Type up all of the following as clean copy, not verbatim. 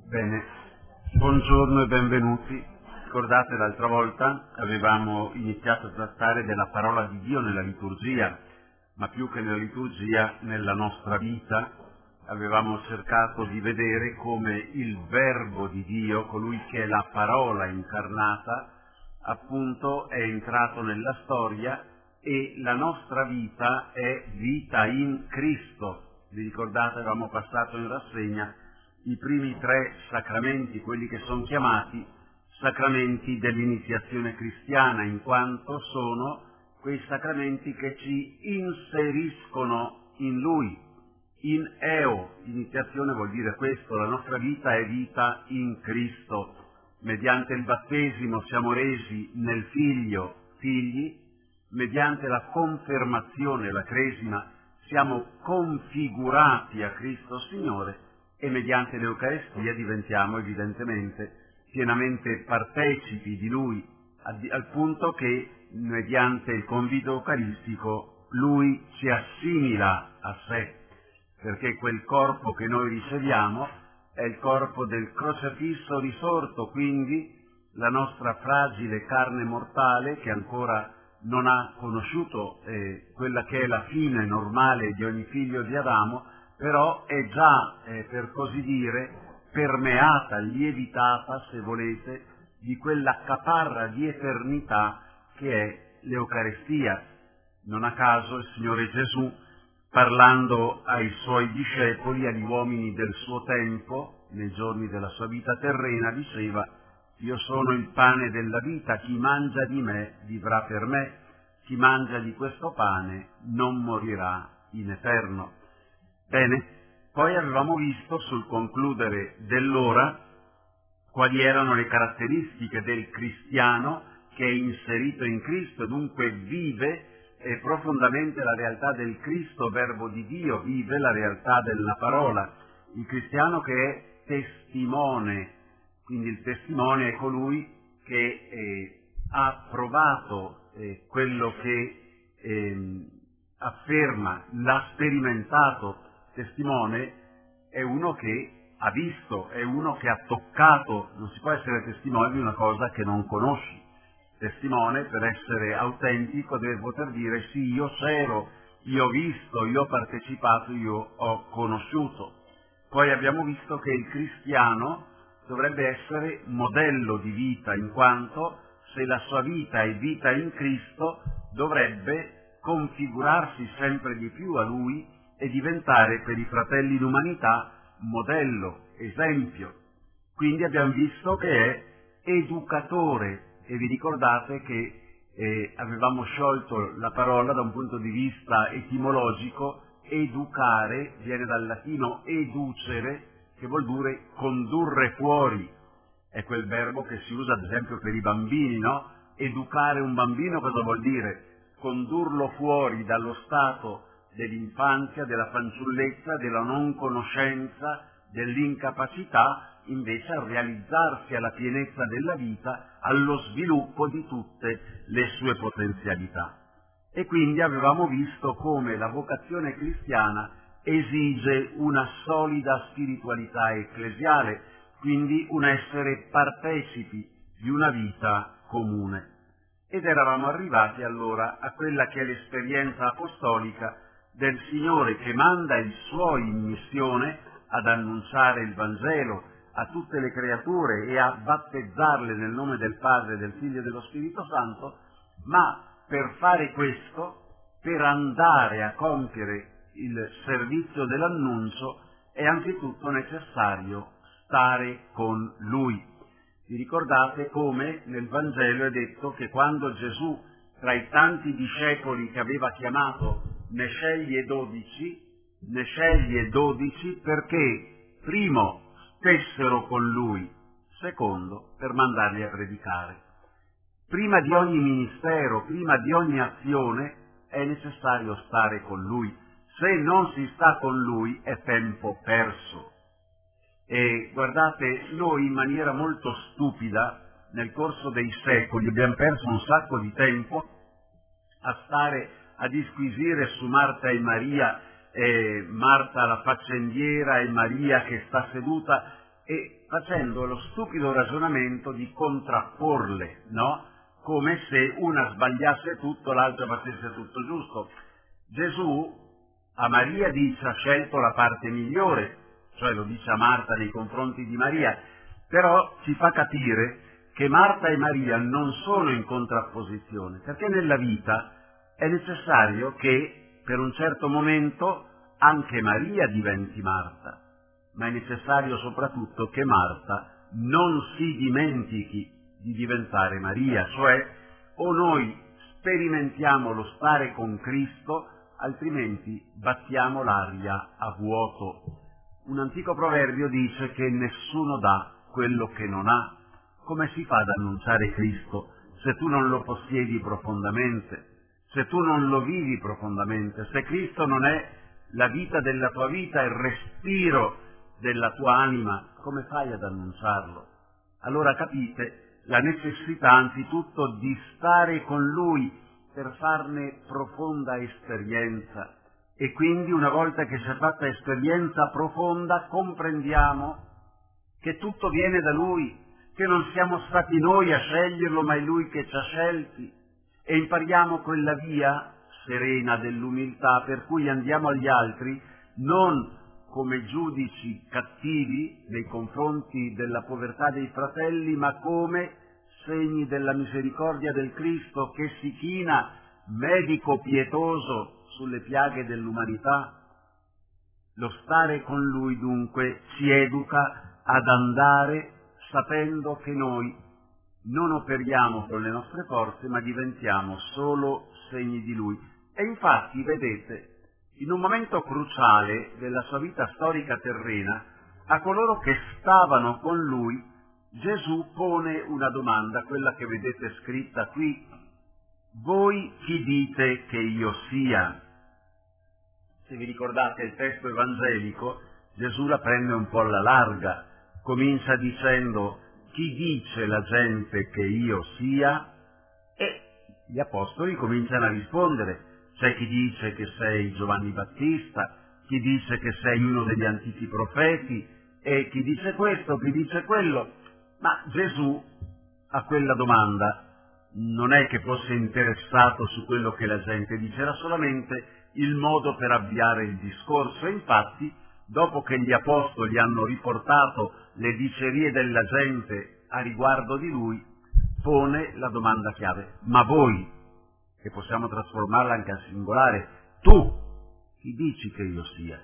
Bene, buongiorno e benvenuti. Ricordate, l'altra volta avevamo iniziato a trattare della parola di Dio nella liturgia, ma più che nella liturgia, nella nostra vita. Avevamo cercato di vedere come il Verbo di Dio, colui che è la parola incarnata, appunto è entrato nella storia e la nostra vita è vita in Cristo. Vi ricordate, avevamo passato in rassegna i primi 3 sacramenti, quelli che sono chiamati sacramenti dell'iniziazione cristiana, in quanto sono quei sacramenti che ci inseriscono in Lui. In eo, iniziazione vuol dire questo, la nostra vita è vita in Cristo. Mediante il battesimo siamo resi nel Figlio figli, mediante la confermazione, la cresima, siamo configurati a Cristo Signore e mediante l'Eucaristia diventiamo evidentemente pienamente partecipi di Lui, al punto che mediante il convito eucaristico Lui ci assimila a sé, perché quel corpo che noi riceviamo è il corpo del crocefisso risorto, quindi la nostra fragile carne mortale che ancora non ha conosciuto quella che è la fine normale di ogni figlio di Adamo, però è già, per così dire, permeata, lievitata, se volete, di quella caparra di eternità che è l'Eucaristia. Non a caso il Signore Gesù, parlando ai Suoi discepoli, agli uomini del suo tempo, nei giorni della sua vita terrena, diceva: «Io sono il pane della vita, chi mangia di me vivrà per me, chi mangia di questo pane non morirà in eterno». Bene, poi avevamo visto sul concludere dell'ora quali erano le caratteristiche del cristiano che è inserito in Cristo e dunque vive profondamente la realtà del Cristo, Verbo di Dio, vive la realtà della parola. Il cristiano che è testimone, quindi il testimone è colui che ha provato quello che afferma, l'ha sperimentato. Testimone è uno che ha visto, è uno che ha toccato. Non si può essere testimone di una cosa che non conosci. Testimone, per essere autentico, deve poter dire: sì, io c'ero, io ho visto, io ho partecipato, io ho conosciuto. Poi abbiamo visto che il cristiano dovrebbe essere modello di vita, in quanto se la sua vita è vita in Cristo, dovrebbe configurarsi sempre di più a Lui e diventare per i fratelli d'umanità modello, esempio. Quindi abbiamo visto che è educatore, e vi ricordate che avevamo sciolto la parola da un punto di vista etimologico. Educare viene dal latino educere, che vuol dire condurre fuori. È quel verbo che si usa ad esempio per i bambini, no? Educare un bambino cosa vuol dire? Condurlo fuori dallo stato dell'infanzia, della fanciullezza, della non conoscenza, dell'incapacità, invece a realizzarsi alla pienezza della vita, allo sviluppo di tutte le sue potenzialità. E quindi avevamo visto come la vocazione cristiana esige una solida spiritualità ecclesiale, quindi un essere partecipi di una vita comune. Ed eravamo arrivati allora a quella che è l'esperienza apostolica del Signore che manda i Suoi in missione ad annunciare il Vangelo a tutte le creature e a battezzarle nel nome del Padre, del Figlio e dello Spirito Santo, ma per fare questo, per andare a compiere il servizio dell'annuncio, è anzitutto necessario stare con Lui. Vi ricordate come nel Vangelo è detto che quando Gesù, tra i tanti discepoli che aveva chiamato, ne sceglie 12 perché, primo, stessero con Lui, secondo, per mandarli a predicare. Prima di ogni ministero, prima di ogni azione, è necessario stare con Lui. Se non si sta con Lui è tempo perso. E guardate, noi in maniera molto stupida, nel corso dei secoli, abbiamo perso un sacco di tempo a stare a disquisire su Marta e Maria, Marta la faccendiera e Maria che sta seduta, e facendo lo stupido ragionamento di contrapporle, no? Come se una sbagliasse tutto, l'altra facesse tutto giusto. Gesù a Maria dice: ha scelto la parte migliore, cioè lo dice a Marta nei confronti di Maria, però ci fa capire che Marta e Maria non sono in contrapposizione, perché nella vita è necessario che per un certo momento anche Maria diventi Marta, ma è necessario soprattutto che Marta non si dimentichi di diventare Maria, cioè o noi sperimentiamo lo stare con Cristo, altrimenti battiamo l'aria a vuoto. Un antico proverbio dice che nessuno dà quello che non ha. Come si fa ad annunciare Cristo se tu non lo possiedi profondamente, se tu non lo vivi profondamente, se Cristo non è la vita della tua vita, il respiro della tua anima, come fai ad annunciarlo? Allora capite la necessità anzitutto di stare con Lui per farne profonda esperienza, e quindi una volta che si è fatta esperienza profonda comprendiamo che tutto viene da Lui, che non siamo stati noi a sceglierlo, ma è Lui che ci ha scelti, e impariamo quella via serena dell'umiltà per cui andiamo agli altri non come giudici cattivi nei confronti della povertà dei fratelli, ma come segni della misericordia del Cristo che si china, medico pietoso, sulle piaghe dell'umanità. Lo stare con Lui dunque ci educa ad andare sapendo che noi non operiamo con le nostre forze, ma diventiamo solo segni di Lui. E infatti, vedete, in un momento cruciale della sua vita storica terrena, a coloro che stavano con Lui, Gesù pone una domanda, quella che vedete scritta qui: voi chi dite che io sia? Se vi ricordate il testo evangelico, Gesù la prende un po' alla larga, comincia dicendo: chi dice la gente che io sia? E gli apostoli cominciano a rispondere: c'è chi dice che sei Giovanni Battista, chi dice che sei uno degli antichi profeti, e chi dice questo, chi dice quello. Ma Gesù a quella domanda non è che fosse interessato su quello che la gente dice, era solamente il modo per avviare il discorso. E infatti, dopo che gli apostoli hanno riportato le dicerie della gente a riguardo di Lui, pone la domanda chiave: ma voi, che possiamo trasformarla anche al singolare, tu, chi dici che io sia?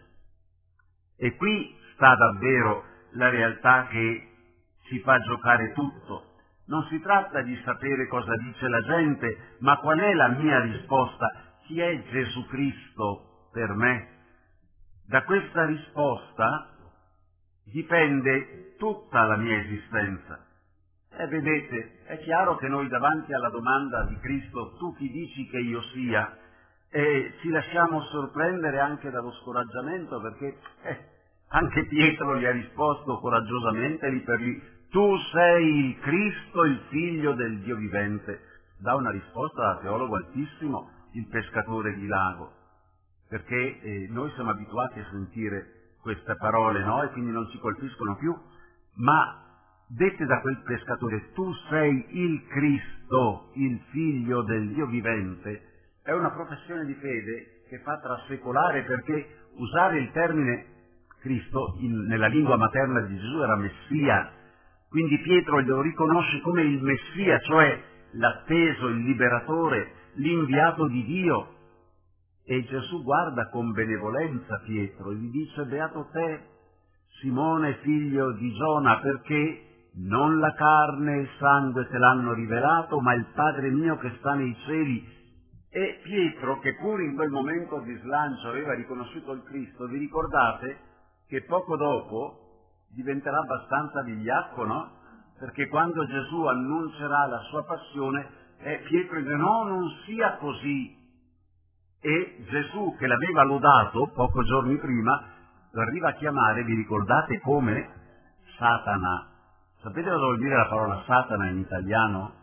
E qui sta davvero la realtà che ci fa giocare tutto. Non si tratta di sapere cosa dice la gente, ma qual è la mia risposta? Chi è Gesù Cristo per me? Da questa risposta dipende tutta la mia esistenza. E vedete, è chiaro che noi davanti alla domanda di Cristo, tu chi dici che io sia, ci lasciamo sorprendere anche dallo scoraggiamento, perché anche Pietro gli ha risposto coraggiosamente lì per lì: tu sei il Cristo, il figlio del Dio vivente. Dà una risposta da teologo altissimo il pescatore di lago, perché noi siamo abituati a sentire queste parole, no? E quindi non ci colpiscono più, ma dette da quel pescatore: tu sei il Cristo, il figlio del Dio vivente, è una professione di fede che fa trasecolare, perché usare il termine Cristo nella lingua materna di Gesù era Messia, quindi Pietro lo riconosce come il Messia, cioè l'atteso, il liberatore, l'inviato di Dio. E Gesù guarda con benevolenza Pietro e gli dice: beato te, Simone figlio di Giona, perché non la carne e il sangue te l'hanno rivelato, ma il Padre mio che sta nei cieli. E Pietro, che pure in quel momento di slancio aveva riconosciuto il Cristo, vi ricordate che poco dopo diventerà abbastanza vigliacco, no? Perché quando Gesù annuncerà la sua passione, Pietro dice: no, non sia così. E Gesù, che l'aveva lodato pochi giorni prima, lo arriva a chiamare, vi ricordate come? Satana. Sapete cosa vuol dire la parola Satana in italiano?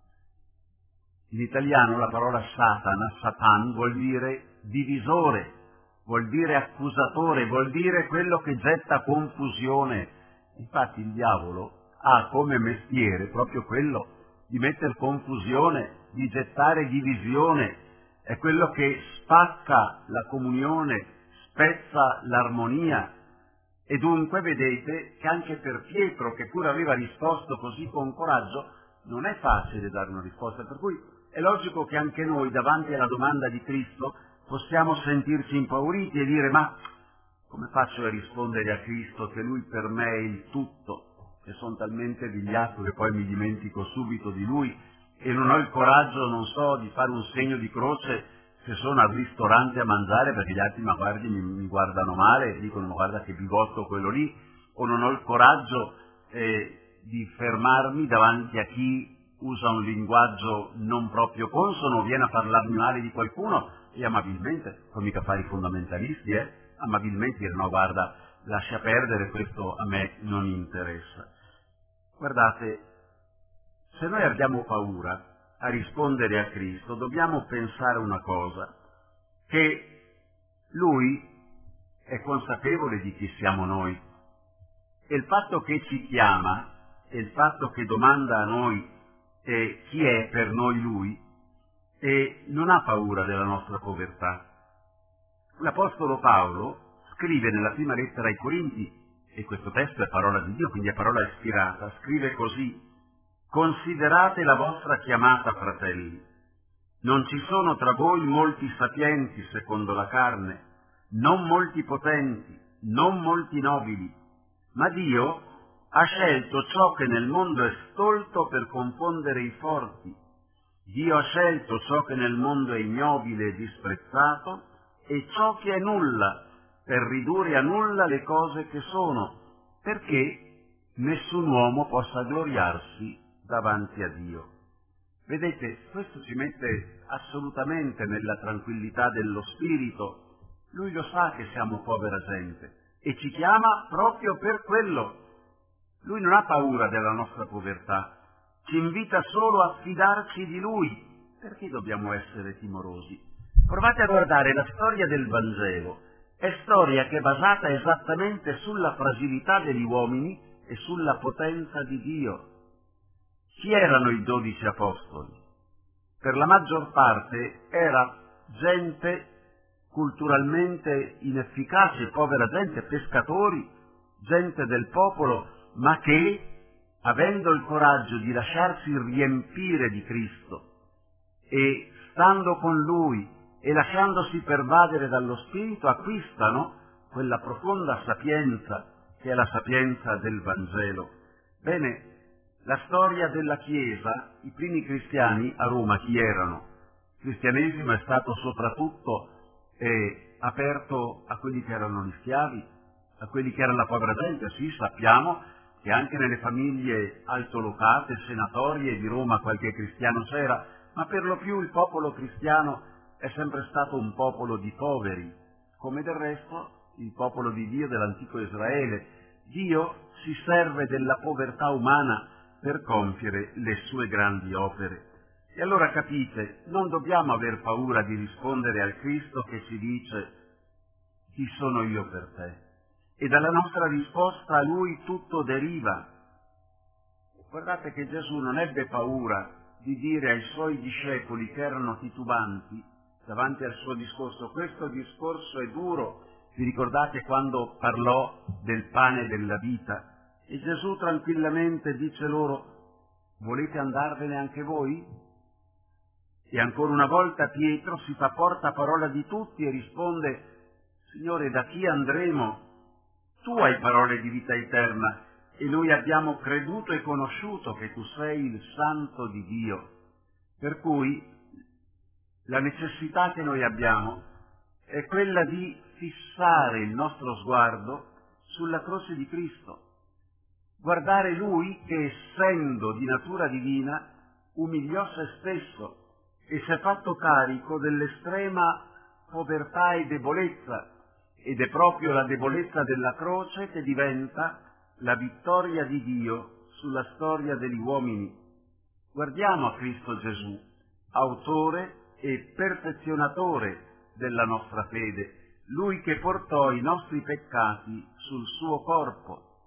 In italiano la parola Satana, Satan, vuol dire divisore, vuol dire accusatore, vuol dire quello che getta confusione. Infatti il diavolo ha come mestiere proprio quello di mettere confusione, di gettare divisione, è quello che spacca la comunione, spezza l'armonia. E dunque vedete che anche per Pietro, che pure aveva risposto così con coraggio, non è facile dare una risposta, per cui è logico che anche noi davanti alla domanda di Cristo possiamo sentirci impauriti e dire: ma come faccio a rispondere a Cristo che Lui per me è il tutto, che sono talmente vigliacco che poi mi dimentico subito di Lui e non ho il coraggio, non so, di fare un segno di croce se sono al ristorante a mangiare, perché gli altri mi guardano male e dicono: ma guarda che bigotto quello lì, o non ho il coraggio di fermarmi davanti a chi usa un linguaggio non proprio consono, viene a parlarmi male di qualcuno e amabilmente, poi mica fare i fondamentalisti, amabilmente dire: no, guarda, lascia perdere, questo a me non interessa. Guardate, se noi abbiamo paura a rispondere a Cristo, dobbiamo pensare una cosa, che Lui è consapevole di chi siamo noi, e il fatto che ci chiama e il fatto che domanda a noi chi è per noi Lui, e non ha paura della nostra povertà. L'Apostolo Paolo scrive nella prima lettera ai Corinti, e questo testo è parola di Dio, quindi è parola ispirata, scrive così: considerate la vostra chiamata, fratelli. Non ci sono tra voi molti sapienti secondo la carne, non molti potenti, non molti nobili, ma Dio ha scelto ciò che nel mondo è stolto per confondere i forti. Dio ha scelto ciò che nel mondo è ignobile e disprezzato e ciò che è nulla per ridurre a nulla le cose che sono, perché nessun uomo possa gloriarsi davanti a Dio. Vedete, questo ci mette assolutamente nella tranquillità dello spirito. Lui lo sa che siamo povera gente e ci chiama proprio per quello. Lui non ha paura della nostra povertà, ci invita solo a fidarci di Lui. Perché dobbiamo essere timorosi? Provate a guardare la storia del Vangelo. È storia che è basata esattamente sulla fragilità degli uomini e sulla potenza di Dio. Chi erano i 12 apostoli? Per la maggior parte era gente culturalmente inefficace, povera gente, pescatori, gente del popolo, ma che, avendo il coraggio di lasciarsi riempire di Cristo e stando con Lui e lasciandosi pervadere dallo Spirito, acquistano quella profonda sapienza che è la sapienza del Vangelo. Bene, la storia della Chiesa, i primi cristiani a Roma chi erano? Il cristianesimo è stato soprattutto aperto a quelli che erano gli schiavi, a quelli che erano la povera gente. Sì, sappiamo che anche nelle famiglie altolocate, senatorie di Roma qualche cristiano c'era, ma per lo più il popolo cristiano è sempre stato un popolo di poveri, come del resto il popolo di Dio dell'antico Israele. Dio si serve della povertà umana per compiere le sue grandi opere. E allora capite, non dobbiamo aver paura di rispondere al Cristo che ci dice: chi sono io per te? E dalla nostra risposta a Lui tutto deriva. Guardate che Gesù non ebbe paura di dire ai Suoi discepoli che erano titubanti davanti al Suo discorso: questo discorso è duro. Vi ricordate quando parlò del pane della vita? E Gesù tranquillamente dice loro: volete andarvene anche voi? E ancora una volta Pietro si fa portaparola di tutti e risponde: Signore, da chi andremo? Tu hai parole di vita eterna e noi abbiamo creduto e conosciuto che tu sei il Santo di Dio. Per cui la necessità che noi abbiamo è quella di fissare il nostro sguardo sulla croce di Cristo, guardare Lui che, essendo di natura divina, umiliò se stesso e si è fatto carico dell'estrema povertà e debolezza, ed è proprio la debolezza della croce che diventa la vittoria di Dio sulla storia degli uomini. Guardiamo a Cristo Gesù, autore e perfezionatore della nostra fede, Lui che portò i nostri peccati sul suo corpo.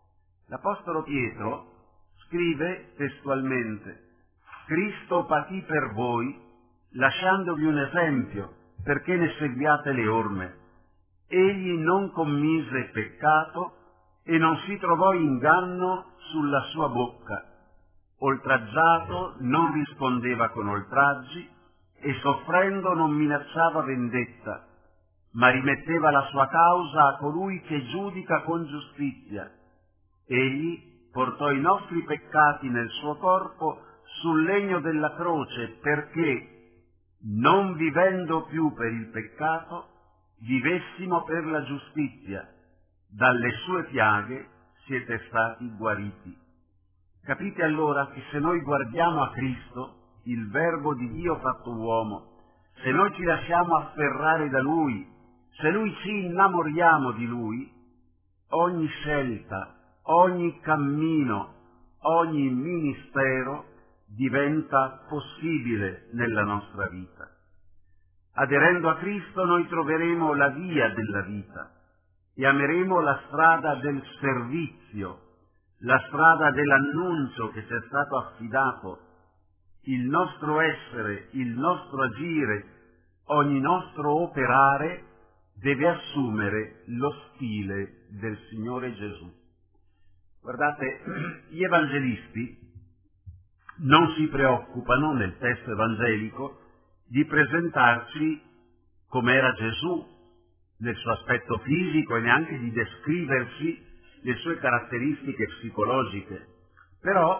L'Apostolo Pietro scrive testualmente: Cristo patì per voi, lasciandovi un esempio, perché ne seguiate le orme. Egli non commise peccato e non si trovò inganno sulla sua bocca. Oltraggiato non rispondeva con oltraggi e soffrendo non minacciava vendetta, ma rimetteva la sua causa a colui che giudica con giustizia. Egli portò i nostri peccati nel suo corpo sul legno della croce perché, non vivendo più per il peccato, vivessimo per la giustizia. Dalle sue piaghe siete stati guariti. Capite allora che se noi guardiamo a Cristo, il Verbo di Dio fatto uomo, se noi ci lasciamo afferrare da Lui, se Lui ci innamoriamo di Lui, ogni scelta, ogni cammino, ogni ministero diventa possibile nella nostra vita. Aderendo a Cristo noi troveremo la via della vita e ameremo la strada del servizio, la strada dell'annuncio che ci è stato affidato. Il nostro essere, il nostro agire, ogni nostro operare deve assumere lo stile del Signore Gesù. Guardate, gli evangelisti non si preoccupano nel testo evangelico di presentarci com'era Gesù nel suo aspetto fisico e neanche di descriverci le sue caratteristiche psicologiche. Però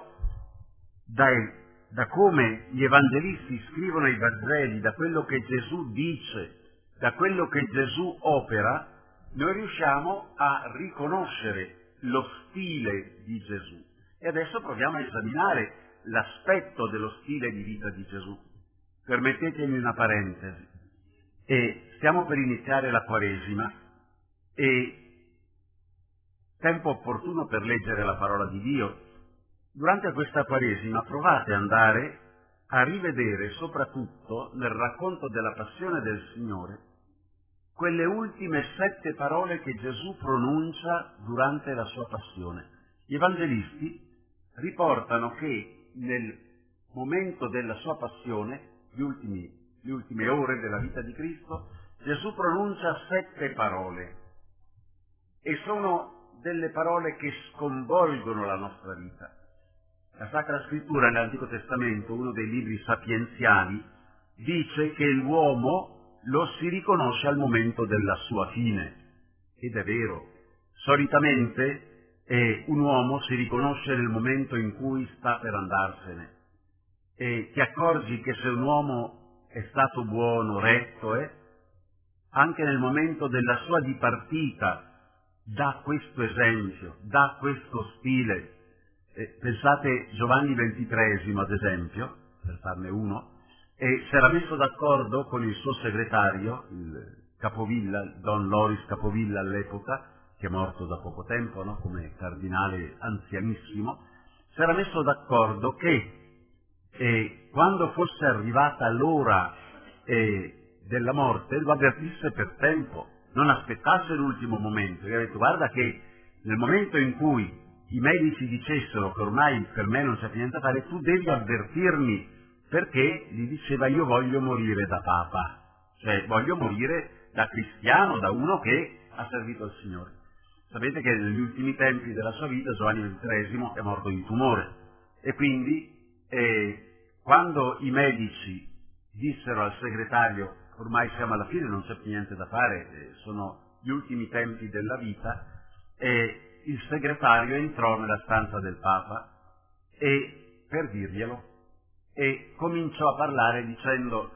da come gli evangelisti scrivono i Vangeli, da quello che Gesù dice, da quello che Gesù opera, noi riusciamo a riconoscere lo stile di Gesù. E adesso proviamo a esaminare l'aspetto dello stile di vita di Gesù. Permettetemi una parentesi. Stiamo per iniziare la Quaresima e tempo opportuno per leggere la parola di Dio. Durante questa Quaresima provate ad andare a rivedere, soprattutto nel racconto della passione del Signore, quelle ultime 7 parole che Gesù pronuncia durante la sua passione. Gli evangelisti riportano che nel momento della sua passione, le ultime ore della vita di Cristo, Gesù pronuncia 7 parole e sono delle parole che sconvolgono la nostra vita. La Sacra Scrittura nell'Antico Testamento, uno dei libri sapienziali, dice che l'uomo lo si riconosce al momento della sua fine. Ed è vero. Solitamente un uomo si riconosce nel momento in cui sta per andarsene. E ti accorgi che se un uomo è stato buono, retto, anche nel momento della sua dipartita dà questo esempio, dà questo stile. Pensate Giovanni XXIII, ad esempio, per farne uno, si era messo d'accordo con il suo segretario, il Capovilla, Don Loris Capovilla all'epoca, che è morto da poco tempo, no? Come cardinale anzianissimo, si era messo d'accordo che quando fosse arrivata l'ora della morte lo avvertisse per tempo, non aspettasse l'ultimo momento. E ha detto: guarda che nel momento in cui i medici dicessero che ormai per me non c'è più niente da fare, tu devi avvertirmi, perché gli diceva: io voglio morire da papa, cioè voglio morire da cristiano, da uno che ha servito il Signore. Sapete che negli ultimi tempi della sua vita Giovanni XXIII è morto di tumore e quindi quando i medici dissero al segretario: ormai siamo alla fine, non c'è più niente da fare, sono gli ultimi tempi della vita, il segretario entrò nella stanza del Papa per dirglielo, e cominciò a parlare dicendo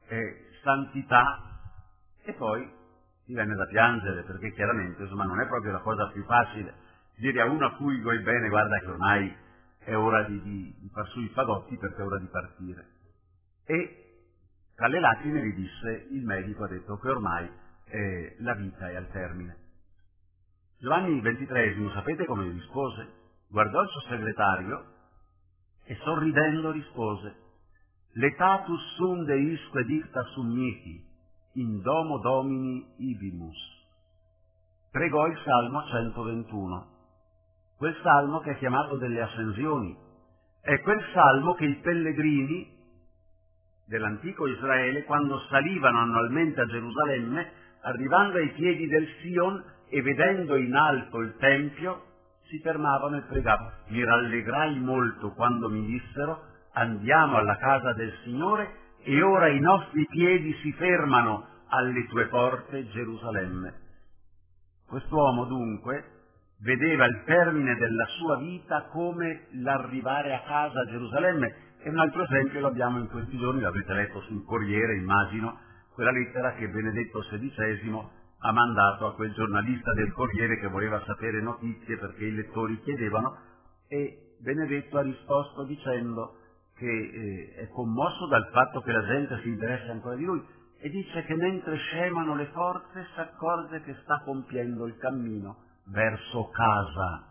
santità, e poi gli venne da piangere, perché chiaramente insomma non è proprio la cosa più facile dire a uno a cui vuoi bene: guarda che ormai è ora di far su i fagotti perché è ora di partire. E tra le lacrime gli disse, il medico ha detto che ormai la vita è al termine. Giovanni XXIII, sapete come rispose? Guardò il suo segretario e sorridendo rispose: Letatus sum deisque dicta sum mihi, in domo Domini ibimus. Pregò il Salmo 121. quel salmo che è chiamato delle ascensioni. È quel salmo che i pellegrini dell'antico Israele, quando salivano annualmente a Gerusalemme, arrivando ai piedi del Sion e vedendo in alto il Tempio, si fermavano e pregavano. Mi rallegrai molto quando mi dissero: andiamo alla casa del Signore, e ora i nostri piedi si fermano alle tue porte, Gerusalemme. Quest'uomo dunque vedeva il termine della sua vita come l'arrivare a casa a Gerusalemme, e un altro esempio lo abbiamo in questi giorni, l'avete letto sul Corriere, immagino, quella lettera che Benedetto XVI ha mandato a quel giornalista del Corriere che voleva sapere notizie perché i lettori chiedevano, e Benedetto ha risposto dicendo che è commosso dal fatto che la gente si interessa ancora di lui, e dice che mentre scemano le forze si accorge che sta compiendo il cammino verso casa.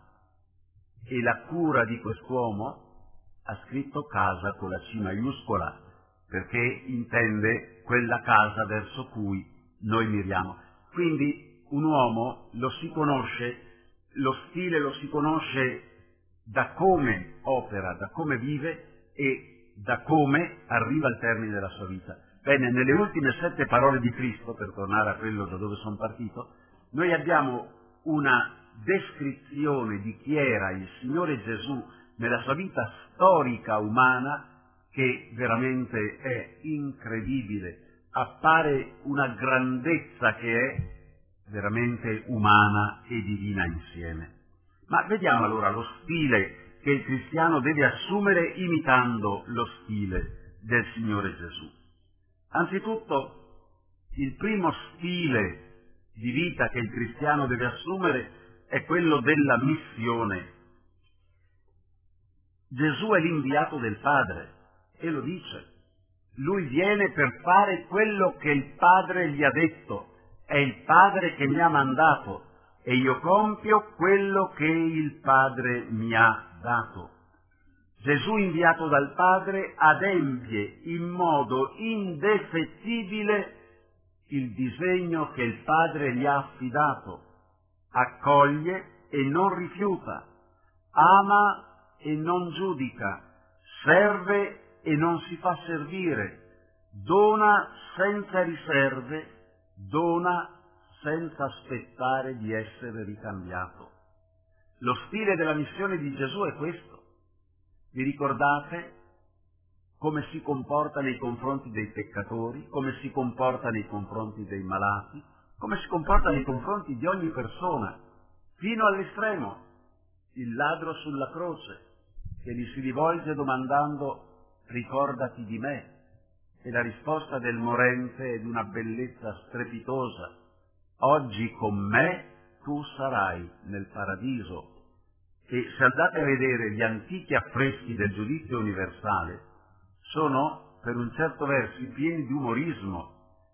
E la cura di quest'uomo ha scritto casa con la C maiuscola, perché intende quella casa verso cui noi miriamo. Quindi un uomo lo si conosce, lo stile lo si conosce da come opera, da come vive e da come arriva al termine della sua vita. Bene, nelle ultime 7 parole di Cristo, per tornare a quello da dove sono partito, noi abbiamo una descrizione di chi era il Signore Gesù nella sua vita storica umana che veramente è incredibile. Appare una grandezza che è veramente umana e divina insieme. Ma vediamo allora lo stile che il cristiano deve assumere imitando lo stile del Signore Gesù. Anzitutto, il primo stile di vita che il cristiano deve assumere è quello della missione. Gesù è l'inviato del Padre e lo dice. Lui viene per fare quello che il Padre gli ha detto. È il Padre che mi ha mandato e io compio quello che il Padre mi ha dato. Gesù, inviato dal Padre, adempie in modo indefettibile il disegno che il Padre gli ha affidato. Accoglie e non rifiuta, ama e non giudica, serve e non si fa servire, dona senza riserve, dona senza aspettare di essere ricambiato. Lo stile della missione di Gesù è questo. Vi ricordate come si comporta nei confronti dei peccatori, come si comporta nei confronti dei malati, come si comporta nei confronti di ogni persona, fino all'estremo. Il ladro sulla croce, che gli si rivolge domandando: ricordati di me, e la risposta del morente è di una bellezza strepitosa: oggi con me tu sarai nel paradiso. E se andate a vedere gli antichi affreschi del giudizio universale, sono per un certo verso pieni di umorismo,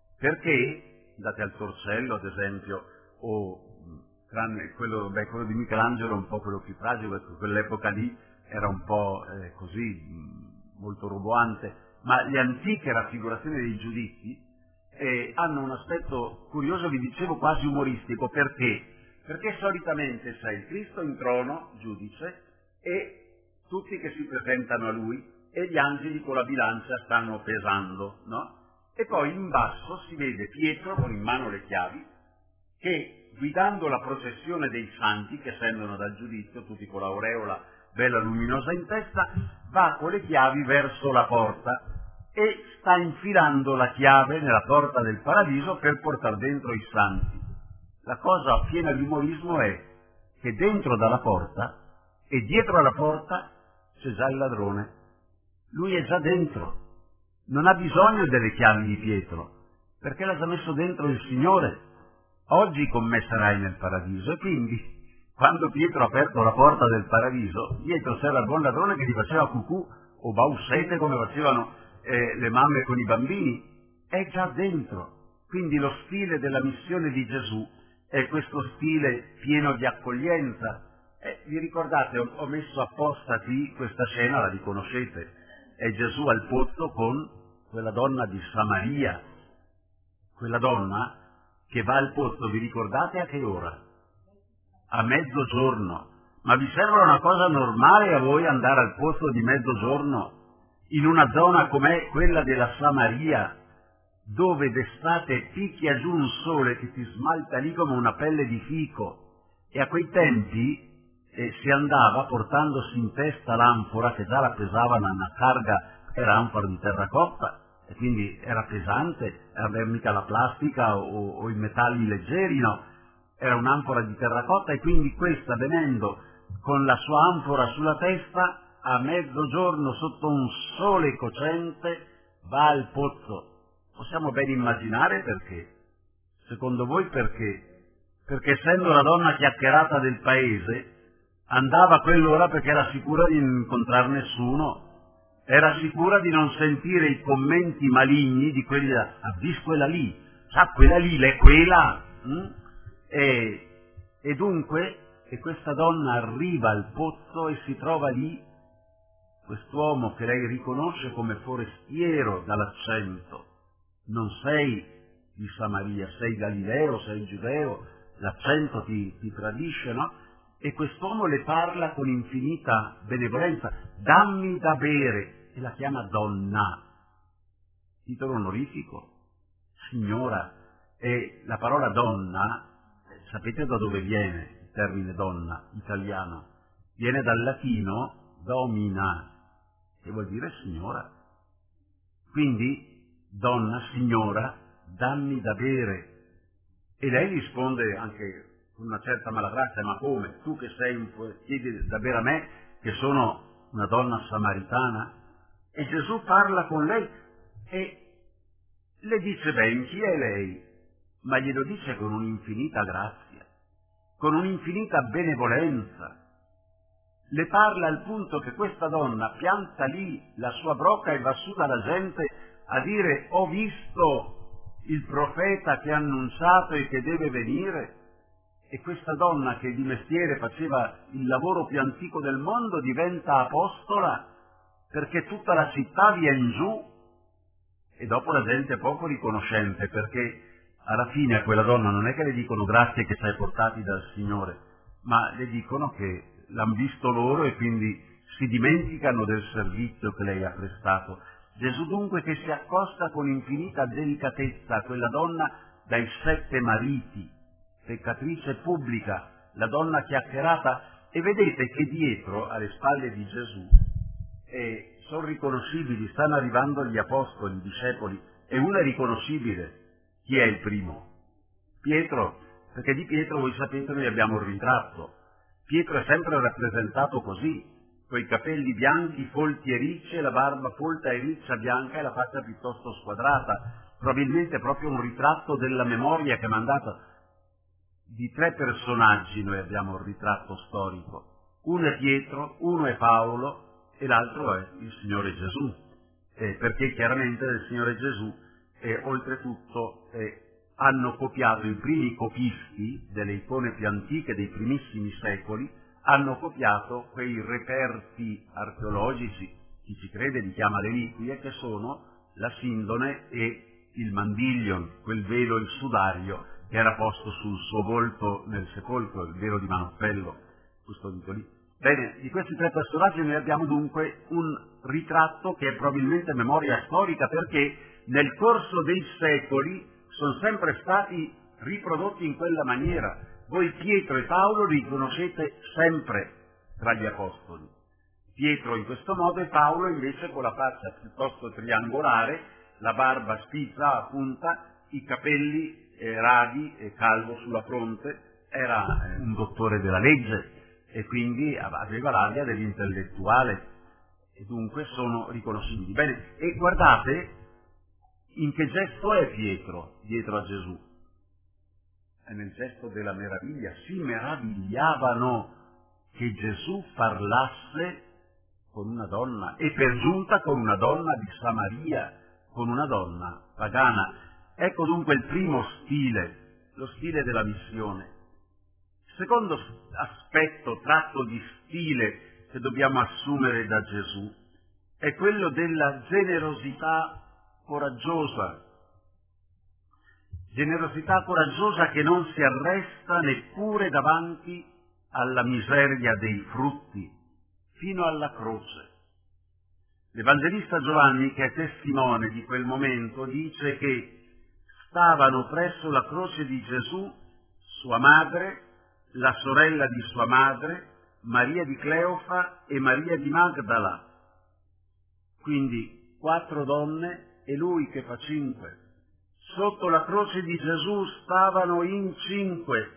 perché, andate al Torcello ad esempio, o tranne quello di Michelangelo, un po' quello più tragico, perché quell'epoca lì era un po' così, molto roboante, ma le antiche raffigurazioni dei giudizi hanno un aspetto curioso, vi dicevo quasi umoristico. Perché? Perché solitamente c'è il Cristo in trono, giudice, e tutti che si presentano a lui, e gli angeli con la bilancia stanno pesando, no? E poi in basso si vede Pietro con in mano le chiavi, che guidando la processione dei santi che scendono dal giudizio, tutti con l'aureola bella luminosa in testa, va con le chiavi verso la porta e sta infilando la chiave nella porta del paradiso per portare dentro i santi. La cosa piena di umorismo è che dentro dalla porta e dietro alla porta c'è già il ladrone. Lui è già dentro, non ha bisogno delle chiavi di Pietro, perché l'ha già messo dentro il Signore. Oggi con me sarai nel paradiso. E quindi, quando Pietro ha aperto la porta del paradiso, dietro c'era il buon ladrone che gli faceva cucù o baussete come facevano le mamme con i bambini. È già dentro. Quindi lo stile della missione di Gesù è questo stile pieno di accoglienza. Vi ricordate, ho messo apposta qui questa scena, la riconoscete, è Gesù al pozzo con quella donna di Samaria, quella donna che va al pozzo, vi ricordate a che ora? A mezzogiorno, Ma vi sembra una cosa normale a voi andare al posto di mezzogiorno in una zona com'è quella della Samaria, dove d'estate picchia giù un sole che ti smalta lì come una pelle di fico? E a quei tempi si andava portandosi in testa l'anfora, che già la pesava una carga, era anfora di terracotta, e quindi era pesante, era mica la plastica o i metalli leggeri, no, era un'anfora di terracotta, e quindi questa, venendo con la sua anfora sulla testa, a mezzogiorno sotto un sole cocente va al pozzo. Possiamo ben immaginare perché. Secondo voi perché? Perché essendo la donna chiacchierata del paese, andava a quell'ora perché era sicura di non incontrare nessuno, era sicura di non sentire i commenti maligni di quelli da "vis quella lì, sa quella lì, l'è quella". E dunque, e questa donna arriva al pozzo e si trova lì quest'uomo che lei riconosce come forestiero dall'accento. Non sei di Samaria, sei Galileo, sei Giudeo, l'accento ti tradisce, no? E quest'uomo le parla con infinita benevolenza: dammi da bere, e la chiama donna, titolo onorifico, signora. E la parola donna, sapete da dove viene il termine donna, italiano? Viene dal latino domina, che vuol dire signora. Quindi, donna, signora, dammi da bere. E lei risponde anche con una certa malagrazia: ma come? Tu che sei chiedi da bere a me, che sono una donna samaritana? E Gesù parla con lei e le dice ben chi è lei, ma glielo dice con un'infinita grazia, con un'infinita benevolenza. Le parla al punto che questa donna pianta lì la sua brocca e va su dalla gente a dire: ho visto il profeta che ha annunciato e che deve venire. E questa donna, che di mestiere faceva il lavoro più antico del mondo, diventa apostola perché tutta la città viene giù. E dopo la gente è poco riconoscente, perché alla fine a quella donna non è che le dicono grazie che ci hai portati dal Signore, ma le dicono che l'hanno visto loro e quindi si dimenticano del servizio che lei ha prestato. Gesù dunque che si accosta con infinita delicatezza a quella donna dai 7 mariti, peccatrice pubblica, la donna chiacchierata, e vedete che dietro, alle spalle di Gesù, sono riconoscibili, stanno arrivando gli apostoli, i discepoli, e uno è riconoscibile. Chi è il primo? Pietro, perché di Pietro, voi sapete, noi abbiamo il ritratto. Pietro è sempre rappresentato così, coi capelli bianchi, folti e ricci, la barba folta e riccia bianca e la faccia piuttosto squadrata. Probabilmente proprio un ritratto della memoria che mi ha dato. Di 3 personaggi noi abbiamo il ritratto storico. Uno è Pietro, uno è Paolo e l'altro è il Signore Gesù. Perché chiaramente del Signore Gesù, oltretutto, hanno copiato i primi copisti delle icone più antiche dei primissimi secoli, hanno copiato quei reperti archeologici, chi ci crede li chiama reliquie, che sono la sindone e il mandiglion, quel velo, il sudario che era posto sul suo volto nel sepolcro, il velo di Manfrello, custodito lì. Bene, di questi 3 personaggi noi abbiamo dunque un ritratto che è probabilmente memoria storica, perché nel corso dei secoli sono sempre stati riprodotti in quella maniera. Voi Pietro e Paolo li conoscete sempre tra gli apostoli. Pietro in questo modo e Paolo invece con la faccia piuttosto triangolare, la barba spizza a punta, i capelli radi e calvo sulla fronte. Era un dottore della legge e quindi aveva l'aria dell'intellettuale, e dunque sono riconoscibili. Bene, e guardate in che gesto è Pietro dietro a Gesù. È nel gesto della meraviglia. Si meravigliavano che Gesù parlasse con una donna, e per giunta con una donna di Samaria, con una donna pagana. Ecco dunque il primo stile, lo stile della missione. Il secondo aspetto, tratto di stile, che dobbiamo assumere da Gesù è quello della generosità coraggiosa. Generosità coraggiosa che non si arresta neppure davanti alla miseria dei frutti, fino alla croce. L'Evangelista Giovanni, che è testimone di quel momento, dice che stavano presso la croce di Gesù sua madre, la sorella di sua madre, Maria di Cleofa e Maria di Magdala. Quindi 4 donne e lui che fa 5. Sotto la croce di Gesù stavano in 5,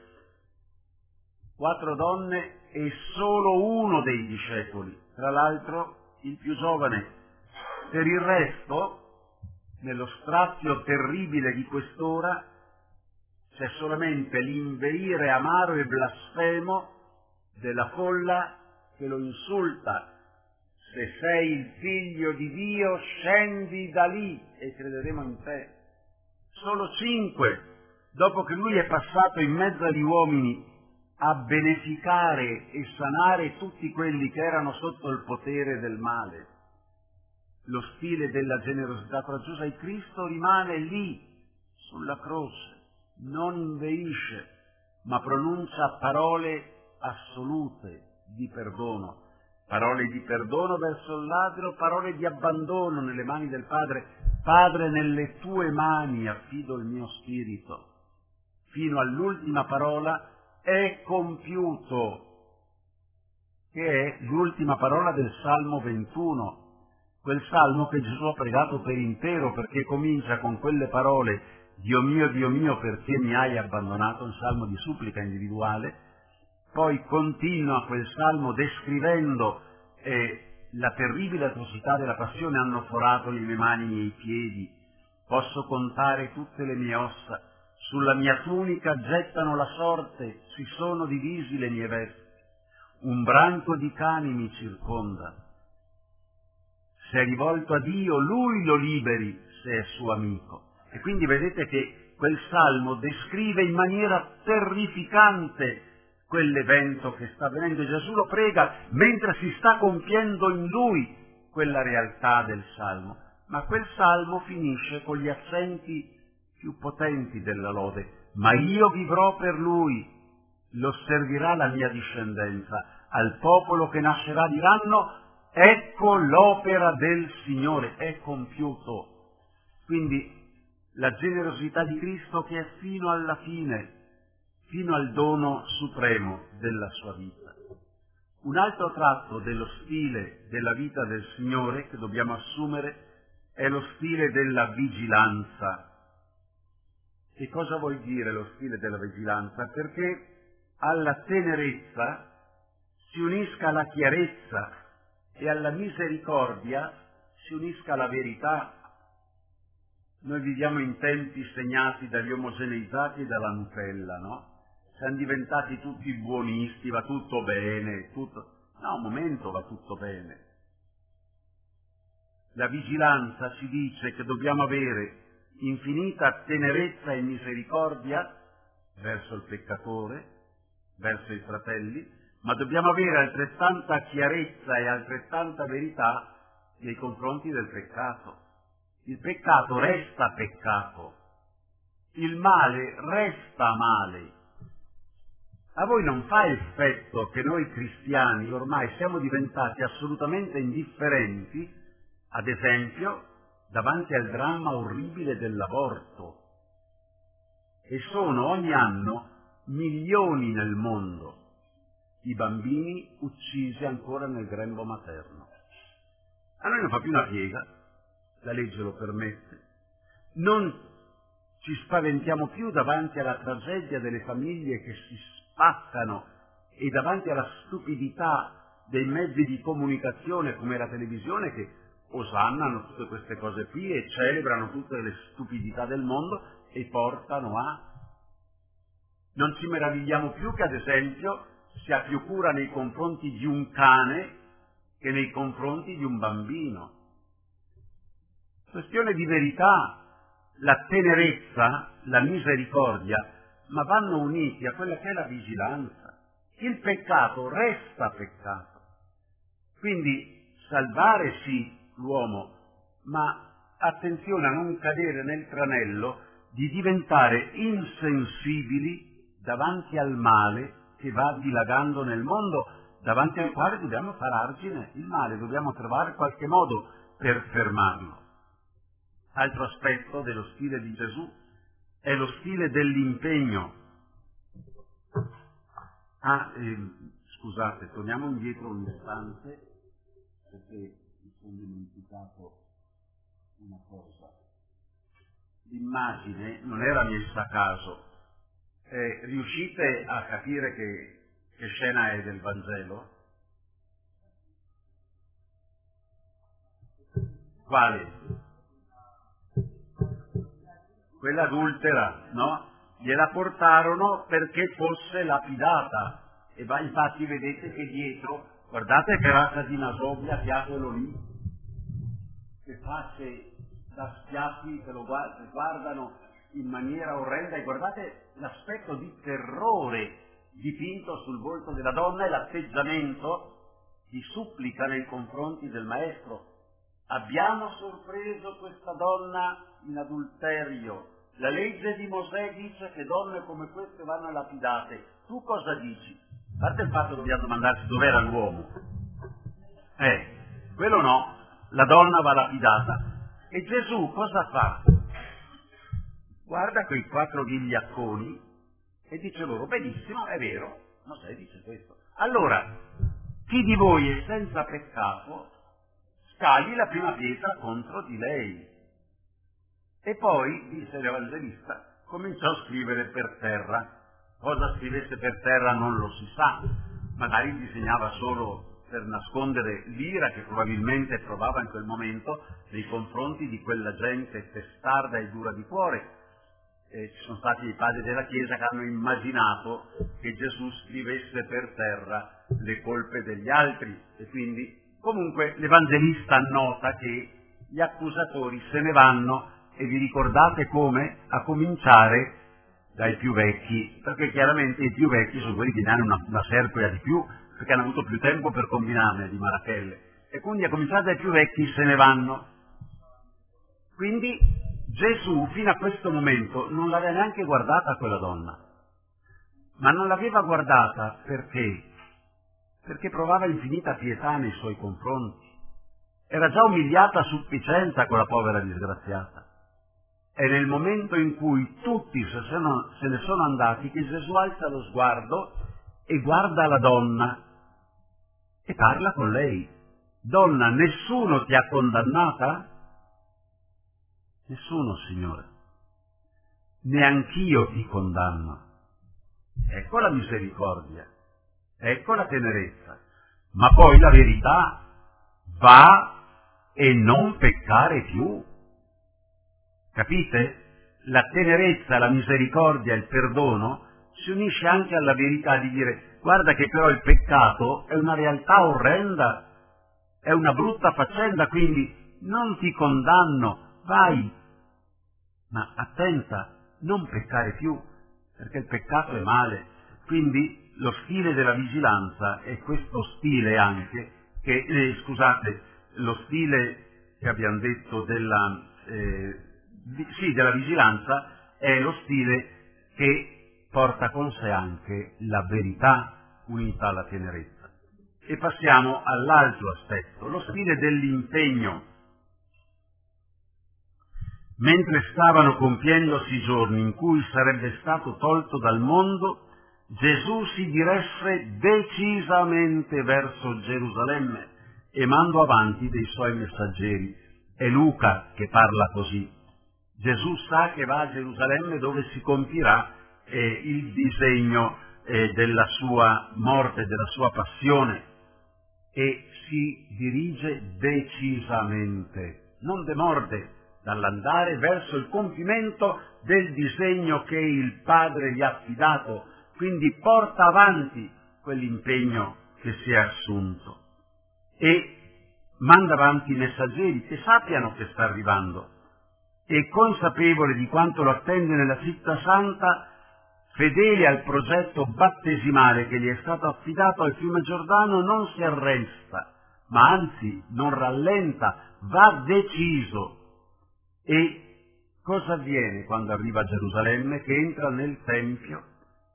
4 donne e solo uno dei discepoli, tra l'altro il più giovane. Per il resto, nello strazio terribile di quest'ora, c'è solamente l'inveire amaro e blasfemo della folla che lo insulta. Se sei il figlio di Dio, scendi da lì e crederemo in te. Solo 5, dopo che lui è passato in mezzo agli uomini a beneficare e sanare tutti quelli che erano sotto il potere del male. Lo stile della generosità coraggiosa di Cristo rimane lì, sulla croce, non inveisce, ma pronuncia parole assolute di perdono, parole di perdono verso il ladro, parole di abbandono nelle mani del Padre. Padre, nelle tue mani affido il mio spirito, fino all'ultima parola, è compiuto, che è l'ultima parola del Salmo 21, quel salmo che Gesù ha pregato per intero, perché comincia con quelle parole: Dio mio, perché mi hai abbandonato, un salmo di supplica individuale. Poi continua quel salmo descrivendo la terribile atrocità della passione: hanno forato le mie mani e i miei piedi, posso contare tutte le mie ossa, sulla mia tunica gettano la sorte, si sono divisi le mie vesti, un branco di cani mi circonda. Se è rivolto a Dio, lui lo liberi se è suo amico. E quindi vedete che quel salmo descrive in maniera terrificante quell'evento che sta avvenendo. Gesù lo prega mentre si sta compiendo in lui quella realtà del salmo. Ma quel salmo finisce con gli accenti più potenti della lode: ma io vivrò per lui, lo servirà la mia discendenza. Al popolo che nascerà diranno: ecco l'opera del Signore, è compiuto. Quindi la generosità di Cristo che è fino alla fine, fino al dono supremo della sua vita. Un altro tratto dello stile della vita del Signore che dobbiamo assumere è lo stile della vigilanza. Che cosa vuol dire lo stile della vigilanza? Perché alla tenerezza si unisca la chiarezza e alla misericordia si unisca la verità. Noi viviamo in tempi segnati dagli omogeneizzati e dalla Nutella, no? Siamo diventati tutti buonisti, va tutto bene, tutto... No, un momento, va tutto bene. La vigilanza ci dice che dobbiamo avere infinita tenerezza e misericordia verso il peccatore, verso i fratelli, ma dobbiamo avere altrettanta chiarezza e altrettanta verità nei confronti del peccato. Il peccato resta peccato, il male resta male. A voi non fa effetto che noi cristiani ormai siamo diventati assolutamente indifferenti, ad esempio, davanti al dramma orribile dell'aborto? E sono ogni anno milioni nel mondo i bambini uccisi ancora nel grembo materno. A noi non fa più una piega, la legge lo permette, non ci spaventiamo più davanti alla tragedia delle famiglie che si spaccano e davanti alla stupidità dei mezzi di comunicazione come la televisione, che osannano tutte queste cose qui e celebrano tutte le stupidità del mondo e portano a... Non ci meravigliamo più che, ad esempio, si ha più cura nei confronti di un cane che nei confronti di un bambino. Questione di verità, la tenerezza, la misericordia, ma vanno uniti a quella che è la vigilanza. Il peccato resta peccato. Quindi salvare sì l'uomo, ma attenzione a non cadere nel tranello di diventare insensibili davanti al male che va dilagando nel mondo, davanti al quale dobbiamo far argine il male, dobbiamo trovare qualche modo per fermarlo. Altro aspetto dello stile di Gesù è lo stile dell'impegno. Scusate, torniamo indietro un istante, perché mi sono dimenticato una cosa. L'immagine non era messa a caso. Riuscite a capire che scena è del Vangelo? Quale? Quella adultera, no? Gliela portarono perché fosse lapidata. E infatti vedete che dietro, guardate che razza di Masovia che ha quello lì, che face da schiaffi che lo guardano in maniera orrenda, e guardate l'aspetto di terrore dipinto sul volto della donna e l'atteggiamento di supplica nei confronti del maestro. Abbiamo sorpreso questa donna in adulterio. La legge di Mosè dice che donne come queste vanno lapidate. Tu cosa dici? A parte il fatto che dobbiamo domandarsi dov'era l'uomo. Quello no, la donna va lapidata. E Gesù cosa fa? Guarda quei 4 vigliacconi e dice loro: benissimo, è vero, Mosè dice questo. Allora, chi di voi è senza peccato, scagli la prima pietra contro di lei. E poi, dice l'Evangelista, cominciò a scrivere per terra. Cosa scrivesse per terra non lo si sa, magari disegnava solo per nascondere l'ira che probabilmente provava in quel momento nei confronti di quella gente testarda e dura di cuore. Ci sono stati i padri della Chiesa che hanno immaginato che Gesù scrivesse per terra le colpe degli altri, e quindi comunque l'Evangelista annota che gli accusatori se ne vanno, e vi ricordate come? A cominciare dai più vecchi, perché chiaramente i più vecchi sono quelli che ne hanno una serpia di più, perché hanno avuto più tempo per combinarne di marachelle, e quindi a cominciare dai più vecchi se ne vanno. Quindi Gesù fino a questo momento non l'aveva neanche guardata quella donna, ma non l'aveva guardata perché provava infinita pietà nei suoi confronti. Era già umiliata a sufficienza quella povera disgraziata. È nel momento in cui tutti se ne sono andati che Gesù alza lo sguardo e guarda la donna e parla con lei. Donna, nessuno ti ha condannata? Nessuno, Signore. Neanch'io ti condanno. Ecco la misericordia, ecco la tenerezza. Ma poi la verità: va e non peccare più. Capite? La tenerezza, la misericordia, il perdono si unisce anche alla verità di dire: guarda che però il peccato è una realtà orrenda, è una brutta faccenda, quindi non ti condanno, vai, ma attenta, non peccare più, perché il peccato è male. Quindi lo stile della vigilanza è questo stile anche, lo stile che abbiamo detto della vigilanza è lo stile che porta con sé anche la verità unita alla tenerezza. E passiamo all'altro aspetto, lo stile dell'impegno. Mentre stavano compiendosi i giorni in cui sarebbe stato tolto dal mondo, Gesù si diresse decisamente verso Gerusalemme e mandò avanti dei suoi messaggeri. È Luca che parla così. Gesù sa che va a Gerusalemme dove si compirà il disegno della sua morte, della sua passione, e si dirige decisamente, non demorde dall'andare verso il compimento del disegno che il Padre gli ha affidato, quindi porta avanti quell'impegno che si è assunto e manda avanti i messaggeri che sappiano che sta arrivando, e consapevole di quanto lo attende nella città santa, fedele al progetto battesimale che gli è stato affidato al fiume Giordano, non si arresta, ma anzi non rallenta, va deciso. E cosa avviene quando arriva a Gerusalemme? Che entra nel Tempio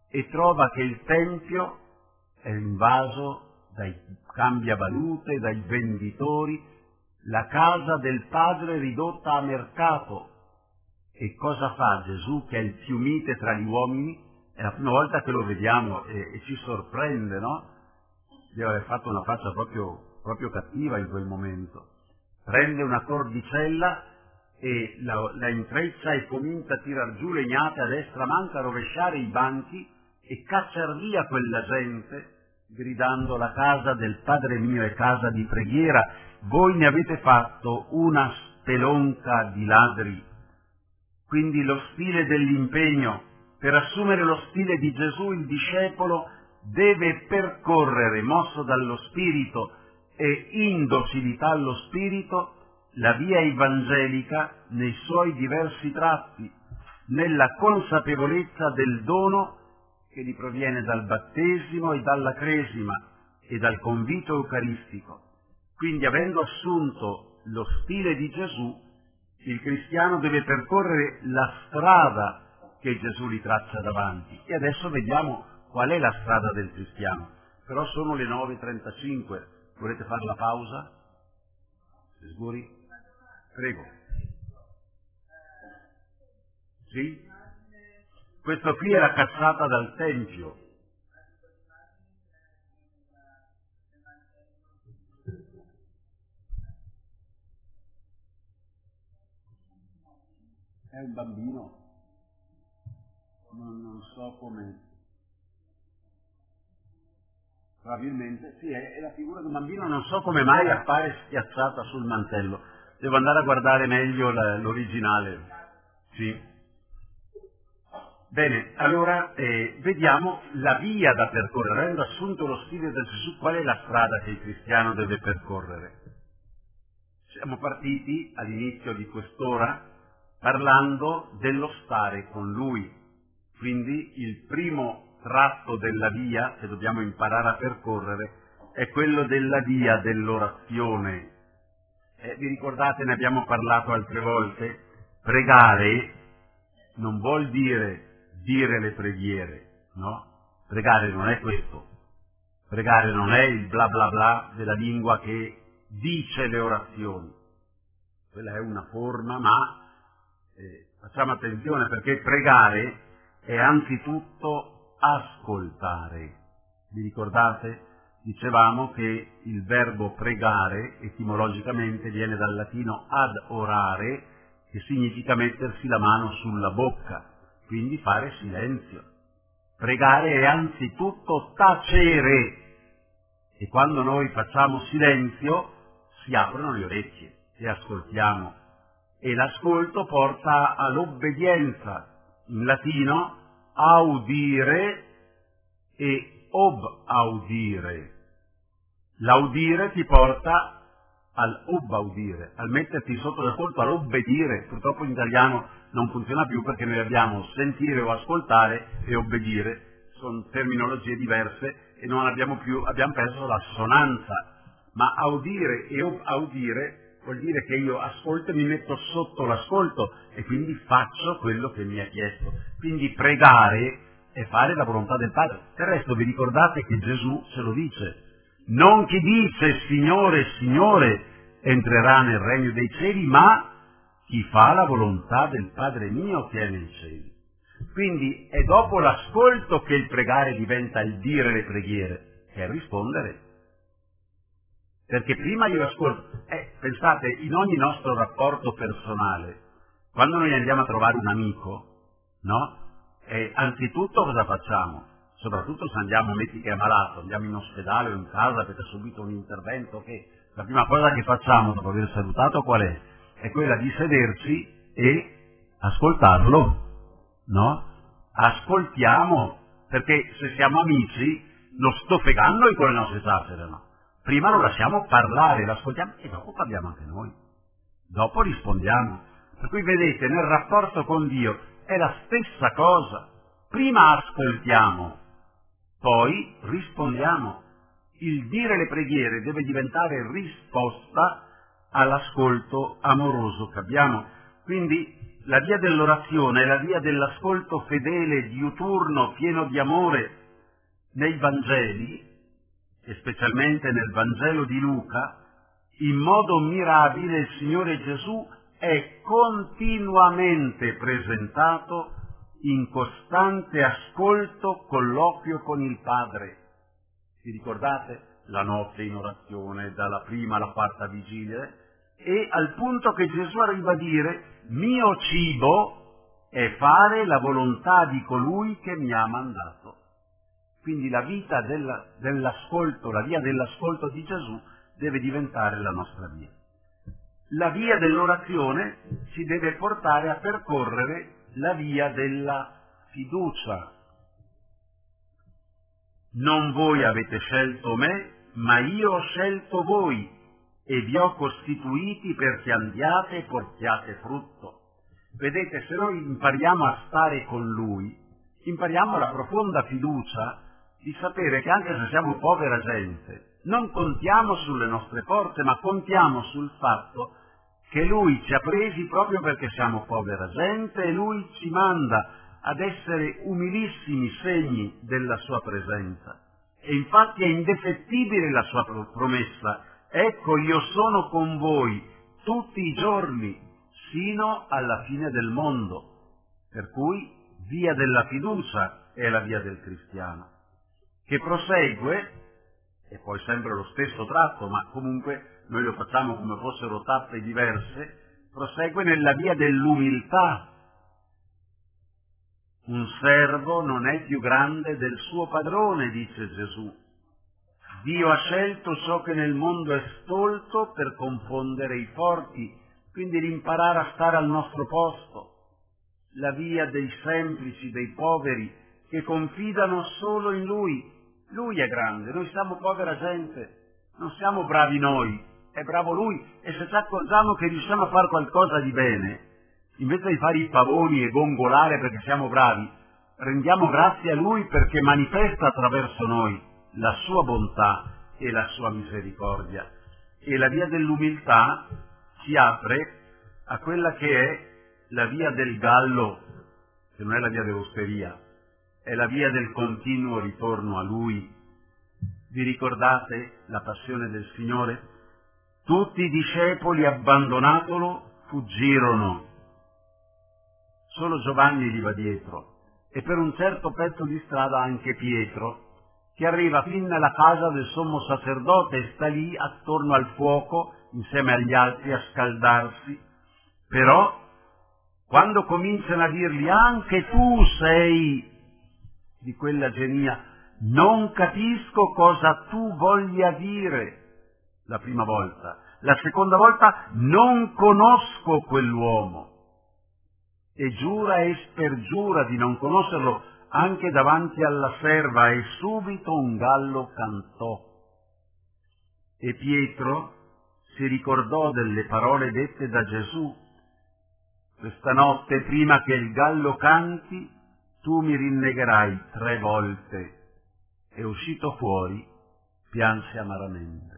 e trova che il tempio è invaso dai cambiavalute, dai venditori, la casa del Padre ridotta a mercato. E cosa fa Gesù, che è il più mite tra gli uomini? È la prima volta che lo vediamo e ci sorprende, no? Deve aver fatto una faccia proprio cattiva in quel momento. Prende una cordicella e la intreccia e comincia a tirar giù legnate a destra manca, a rovesciare i banchi e cacciar via quella gente, gridando: la casa del Padre mio è casa di preghiera, voi ne avete fatto una spelonca di ladri. Quindi lo stile dell'impegno, per assumere lo stile di Gesù, il discepolo deve percorrere, mosso dallo Spirito e in docilità allo Spirito, la via evangelica nei suoi diversi tratti, nella consapevolezza del dono che gli proviene dal battesimo e dalla cresima e dal convito eucaristico. Quindi, avendo assunto lo stile di Gesù, il cristiano deve percorrere la strada che Gesù gli traccia davanti. E adesso vediamo qual è la strada del cristiano. Però sono le 9:35. Volete fare la pausa? Sicuri? Prego. Sì? Questo qui è la cacciata dal Tempio. È un bambino, non so come, probabilmente, sì, è la figura di un bambino, non so come mai appare schiacciata sul mantello. Devo andare a guardare meglio l'originale. Sì. Bene, allora vediamo la via da percorrere. Avendo assunto lo stile del Gesù, qual è la strada che il cristiano deve percorrere? Siamo partiti all'inizio di quest'ora parlando dello stare con Lui. Quindi il primo tratto della via che dobbiamo imparare a percorrere è quello della via dell'orazione. Vi ricordate, ne abbiamo parlato altre volte, pregare non vuol dire le preghiere, no? Pregare non è questo. Pregare non è il bla bla bla della lingua che dice le orazioni. Quella è una forma, ma facciamo attenzione, perché pregare è anzitutto ascoltare. Vi ricordate? Dicevamo che il verbo pregare etimologicamente viene dal latino ad orare, che significa mettersi la mano sulla bocca, quindi fare silenzio. Pregare è anzitutto tacere, e quando noi facciamo silenzio si aprono le orecchie e ascoltiamo, e l'ascolto porta all'obbedienza. In latino audire e obaudire. L'audire ti porta all'obaudire, al metterti sotto l'ascolto, all'obbedire. Purtroppo in italiano non funziona più, perché noi abbiamo sentire o ascoltare e obbedire, sono terminologie diverse e non abbiamo perso l'assonanza. Ma audire e obaudire vuol dire che io ascolto e mi metto sotto l'ascolto e quindi faccio quello che mi è chiesto. Quindi pregare è fare la volontà del Padre. Del resto vi ricordate che Gesù ce lo dice: non chi dice Signore, Signore entrerà nel regno dei cieli, ma chi fa la volontà del Padre mio che è nei cieli. Quindi è dopo l'ascolto che il pregare diventa il dire le preghiere, che è rispondere. Perché prima io ascolto. Pensate, in ogni nostro rapporto personale, quando noi andiamo a trovare un amico, no? Anzitutto cosa facciamo? Soprattutto se andiamo, metti che è malato, andiamo in ospedale o in casa perché ha subito un intervento, che la prima cosa che facciamo dopo aver salutato qual è? È quella di sederci e ascoltarlo, no? Ascoltiamo, perché se siamo amici non sto fregando con le nostre chiacchiere, no? Prima lo lasciamo parlare, l'ascoltiamo e dopo parliamo anche noi. Dopo rispondiamo. Per cui vedete, nel rapporto con Dio è la stessa cosa. Prima ascoltiamo, poi rispondiamo. Il dire le preghiere deve diventare risposta all'ascolto amoroso che abbiamo. Quindi La via dell'orazione è la via dell'ascolto fedele, diuturno, pieno di amore. Nei Vangeli, e specialmente nel Vangelo di Luca, in modo mirabile il Signore Gesù è continuamente presentato in costante ascolto, colloquio con il Padre. Vi ricordate? La notte in orazione, dalla prima alla quarta vigilia, e al punto che Gesù arriva a dire: mio cibo è fare la volontà di colui che mi ha mandato. Quindi la vita dell'ascolto, la via dell'ascolto di Gesù deve diventare la nostra via. La via dell'orazione ci deve portare a percorrere la via della fiducia. Non voi avete scelto me, ma io ho scelto voi e vi ho costituiti perché andiate e portiate frutto. Vedete, se noi impariamo a stare con Lui, impariamo la profonda fiducia di sapere che anche se siamo povera gente, non contiamo sulle nostre forze, ma contiamo sul fatto che Lui ci ha presi proprio perché siamo povera gente e Lui ci manda ad essere umilissimi segni della sua presenza. E infatti è indefettibile la sua promessa: ecco, io sono con voi tutti i giorni, sino alla fine del mondo. Per cui via della fiducia è la via del cristiano, che prosegue, e poi sempre lo stesso tratto, ma comunque noi lo facciamo come fossero tappe diverse, prosegue nella via dell'umiltà. Un servo non è più grande del suo padrone, dice Gesù. Dio ha scelto ciò che nel mondo è stolto per confondere i forti, quindi l'imparare a stare al nostro posto. La via dei semplici, dei poveri, che confidano solo in Lui. Lui è grande, noi siamo povera gente, non siamo bravi noi, è bravo Lui, e se ci accorgiamo che riusciamo a fare qualcosa di bene, invece di fare i pavoni e gongolare perché siamo bravi, rendiamo grazie a Lui perché manifesta attraverso noi la sua bontà e la sua misericordia. E la via dell'umiltà ci apre a quella che è la via del gallo, che non è la via dell'osteria, è la via del continuo ritorno a Lui. Vi ricordate la passione del Signore? Tutti i discepoli, abbandonatolo, fuggirono. Solo Giovanni gli va dietro, e per un certo pezzo di strada anche Pietro, che arriva fin nella casa del sommo sacerdote e sta lì attorno al fuoco insieme agli altri a scaldarsi. Però quando cominciano a dirgli: anche tu sei di quella genia, non capisco cosa tu voglia dire, la prima volta. La seconda volta: non conosco quell'uomo. E giura e spergiura di non conoscerlo anche davanti alla serva, e subito un gallo cantò. E Pietro si ricordò delle parole dette da Gesù: questa notte, prima che il gallo canti, tu mi rinnegherai 3 volte. E uscito fuori, pianse amaramente.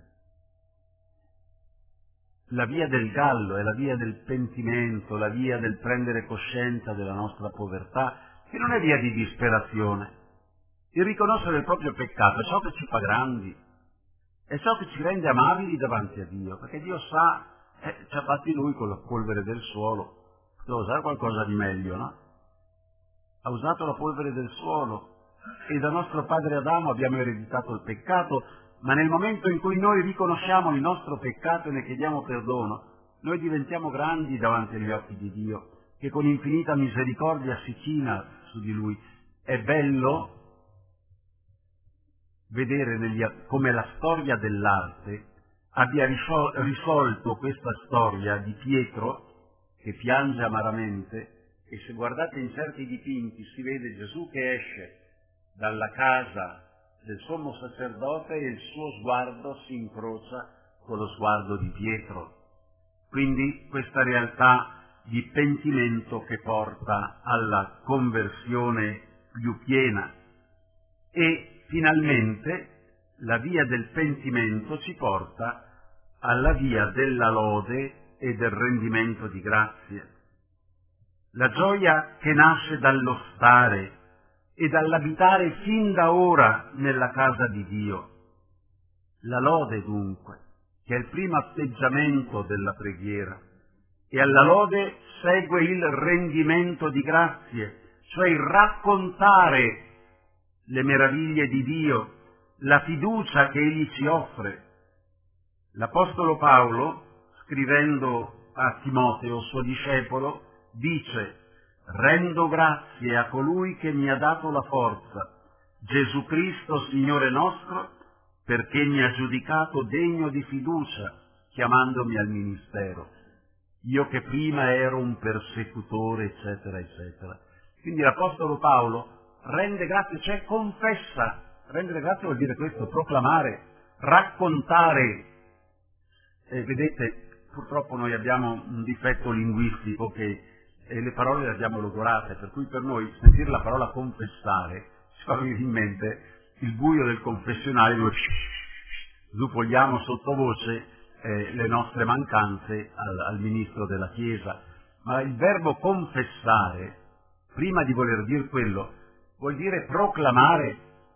La via del gallo è la via del pentimento, la via del prendere coscienza della nostra povertà, che non è via di disperazione. Il riconoscere il proprio peccato è ciò che ci fa grandi, è ciò che ci rende amabili davanti a Dio, perché Dio sa, ci ha fatti Lui con la polvere del suolo, poteva usare qualcosa di meglio, no? Ha usato la polvere del suolo, e da nostro padre Adamo abbiamo ereditato il peccato, ma nel momento in cui noi riconosciamo il nostro peccato e ne chiediamo perdono, noi diventiamo grandi davanti agli occhi di Dio, che con infinita misericordia si china su di Lui. È bello vedere come la storia dell'arte abbia risolto questa storia di Pietro che piange amaramente, e se guardate in certi dipinti si vede Gesù che esce dalla casa del sommo sacerdote e il suo sguardo si incrocia con lo sguardo di Pietro. Quindi questa realtà di pentimento che porta alla conversione più piena. E finalmente la via del pentimento ci porta alla via della lode e del rendimento di grazie. la gioia che nasce dallo stare e dall'abitare fin da ora nella casa di Dio. La lode dunque, che è il primo atteggiamento della preghiera, e alla lode segue il rendimento di grazie, cioè il raccontare le meraviglie di Dio, la fiducia che Egli ci offre. L'Apostolo Paolo, scrivendo a Timoteo, suo discepolo, dice: «Rendo grazie a colui che mi ha dato la forza, Gesù Cristo, Signore nostro, perché mi ha giudicato degno di fiducia, chiamandomi al ministero. Io che prima ero un persecutore», eccetera, eccetera. Quindi l'Apostolo Paolo rende grazie, cioè confessa. Rendere grazie vuol dire questo: proclamare, raccontare. Vedete, purtroppo noi abbiamo un difetto linguistico che le parole le abbiamo logorate, per cui per noi sentire la parola confessare ci fa venire in mente il buio del confessionale dove zupoliamo sottovoce le nostre mancanze al ministro della Chiesa. Ma il verbo confessare, prima di voler dire quello, vuol dire proclamare.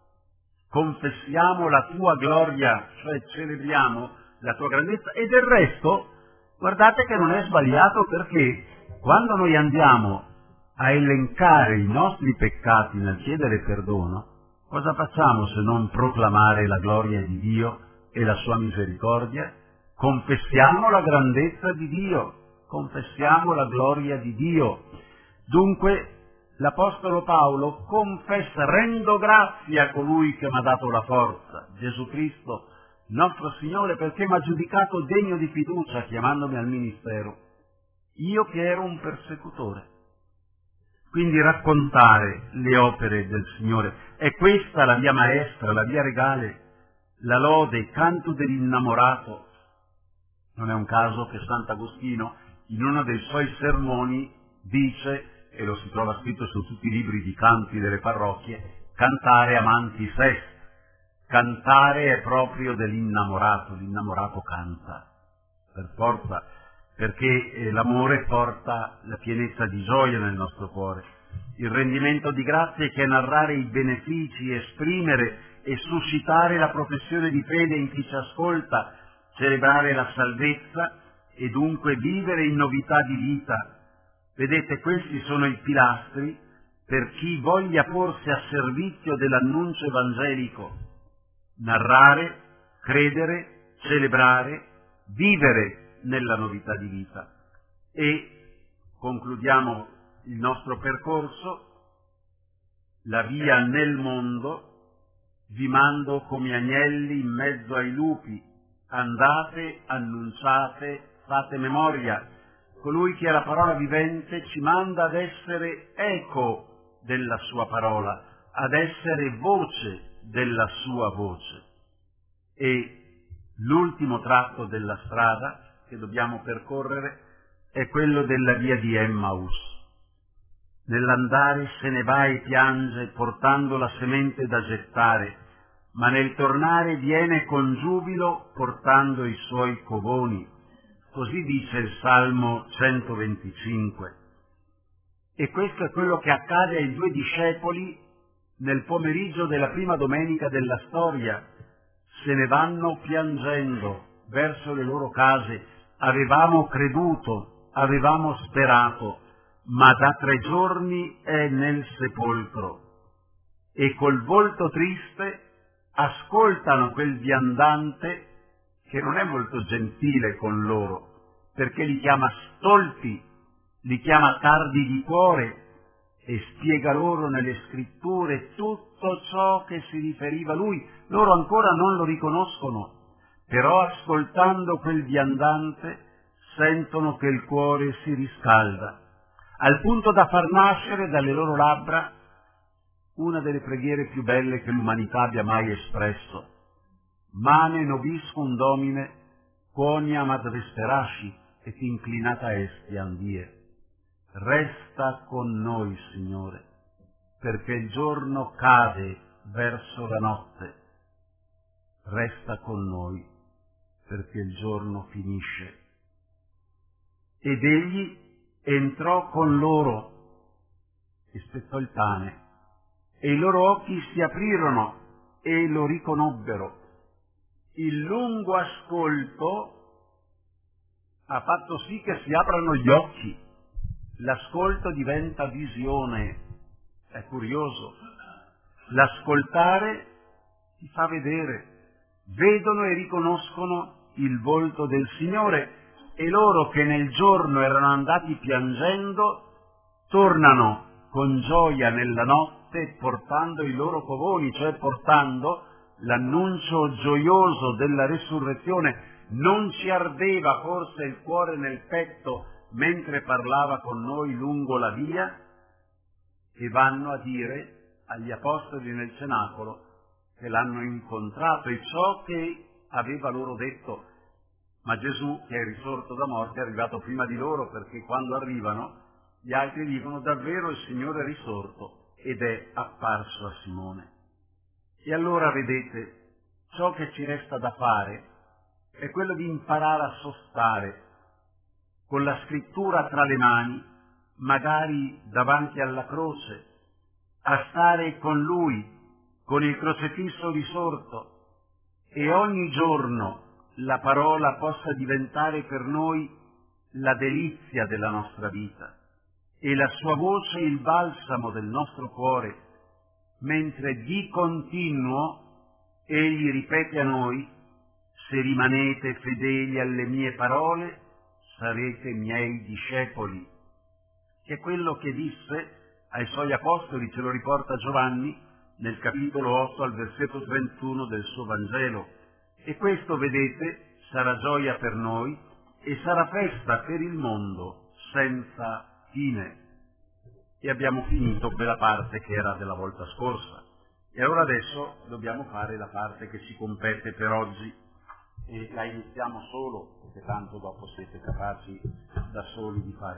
Confessiamo la tua gloria, cioè celebriamo la tua grandezza. E del resto, guardate che non è sbagliato, perché quando noi andiamo a elencare i nostri peccati nel chiedere perdono, cosa facciamo se non proclamare la gloria di Dio e la sua misericordia? Confessiamo la grandezza di Dio, confessiamo la gloria di Dio. Dunque l'Apostolo Paolo confessa: rendo grazie a colui che mi ha dato la forza, Gesù Cristo, nostro Signore, perché mi ha giudicato degno di fiducia, chiamandomi al ministero, io che ero un persecutore. Quindi raccontare le opere del Signore, è questa la via maestra, la via regale, la lode, il canto dell'innamorato. Non è un caso che Sant'Agostino, in uno dei suoi sermoni, dice, e lo si trova scritto su tutti i libri di canti delle parrocchie: cantare amanti ses. Cantare è proprio dell'innamorato, l'innamorato canta, per forza, perché l'amore porta la pienezza di gioia nel nostro cuore. Il rendimento di grazie, che è narrare i benefici, esprimere e suscitare la professione di fede in chi ci ascolta, celebrare la salvezza e dunque vivere in novità di vita. Vedete, questi sono i pilastri per chi voglia porsi a servizio dell'annuncio evangelico: narrare, credere, celebrare, vivere nella novità di vita. E concludiamo il nostro percorso: la via nel mondo. Vi mando come agnelli in mezzo ai lupi, andate, annunciate, fate memoria. Colui che è la parola vivente ci manda ad essere eco della sua parola, ad essere voce della sua voce. E l'ultimo tratto della strada che dobbiamo percorrere è quello della via di Emmaus. Nell'andare se ne va e piange, portando la semente da gettare, ma nel tornare viene con giubilo, portando i suoi covoni. Così dice il Salmo 125. E questo è quello che accade ai due discepoli nel pomeriggio della prima domenica della storia. Se ne vanno piangendo verso le loro case. Avevamo creduto, avevamo sperato, ma da 3 giorni è nel sepolcro. E col volto triste ascoltano quel viandante che non è molto gentile con loro, perché li chiama stolti, li chiama tardi di cuore, e spiega loro nelle scritture tutto ciò che si riferiva a lui. Loro ancora non lo riconoscono, però ascoltando quel viandante sentono che il cuore si riscalda, al punto da far nascere dalle loro labbra una delle preghiere più belle che l'umanità abbia mai espresso: Mane nobiscum Domine, quoniam advesterasci, et inclinata estiam die. Resta con noi, Signore, perché il giorno cade verso la notte. Resta con noi, perché il giorno finisce. Ed egli entrò con loro e spezzò il pane, e i loro occhi si aprirono e lo riconobbero. Il lungo ascolto ha fatto sì che si aprano gli occhi. L'ascolto diventa visione. È curioso. L'ascoltare ti fa vedere. Vedono e riconoscono il volto del Signore, e loro che nel giorno erano andati piangendo tornano con gioia nella notte, portando i loro covoni, cioè portando l'annuncio gioioso della resurrezione. Non ci ardeva forse il cuore nel petto mentre parlava con noi lungo la via? E vanno a dire agli apostoli nel cenacolo che l'hanno incontrato e ciò che aveva loro detto. Ma Gesù, che è risorto da morte, è arrivato prima di loro, perché quando arrivano gli altri dicono: davvero il Signore è risorto ed è apparso a Simone. E allora vedete, ciò che ci resta da fare è quello di imparare a sostare con la scrittura tra le mani, magari davanti alla croce, a stare con Lui, con il crocefisso risorto, e ogni giorno la parola possa diventare per noi la delizia della nostra vita e la sua voce il balsamo del nostro cuore, mentre di continuo egli ripete a noi: se rimanete fedeli alle mie parole, sarete miei discepoli. Che è quello che disse ai suoi apostoli, ce lo riporta Giovanni nel capitolo 8 al versetto 31 del suo Vangelo. E questo, vedete, sarà gioia per noi e sarà festa per il mondo senza fine. E abbiamo finito quella parte che era della volta scorsa. E allora adesso dobbiamo fare la parte che ci compete per oggi. E la iniziamo solo, perché tanto dopo siete capaci da soli di fare.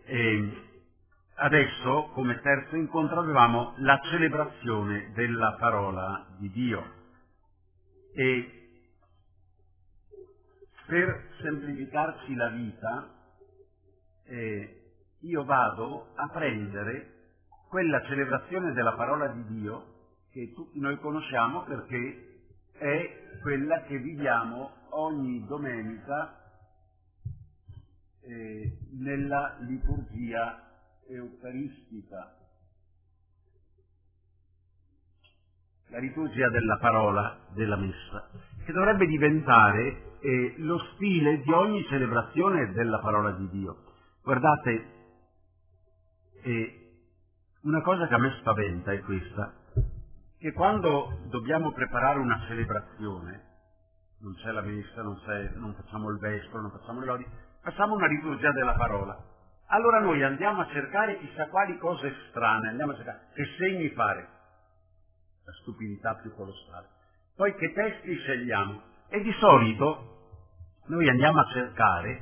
Adesso, come terzo incontro, avevamo la celebrazione della parola di Dio. E per semplificarci la vita, io vado a prendere quella celebrazione della parola di Dio che tutti noi conosciamo, perché è quella che viviamo ogni domenica nella liturgia eucaristica, la liturgia della parola della messa, che dovrebbe diventare lo stile di ogni celebrazione della parola di Dio. Guardate, una cosa che a me spaventa è questa, che quando dobbiamo preparare una celebrazione, non c'è la messa, non facciamo il vespro, non facciamo le lodi, facciamo una liturgia della parola. Allora noi andiamo a cercare chissà quali cose strane, andiamo a cercare che segni fare, la stupidità più colossale. Poi che testi scegliamo? E di solito noi andiamo a cercare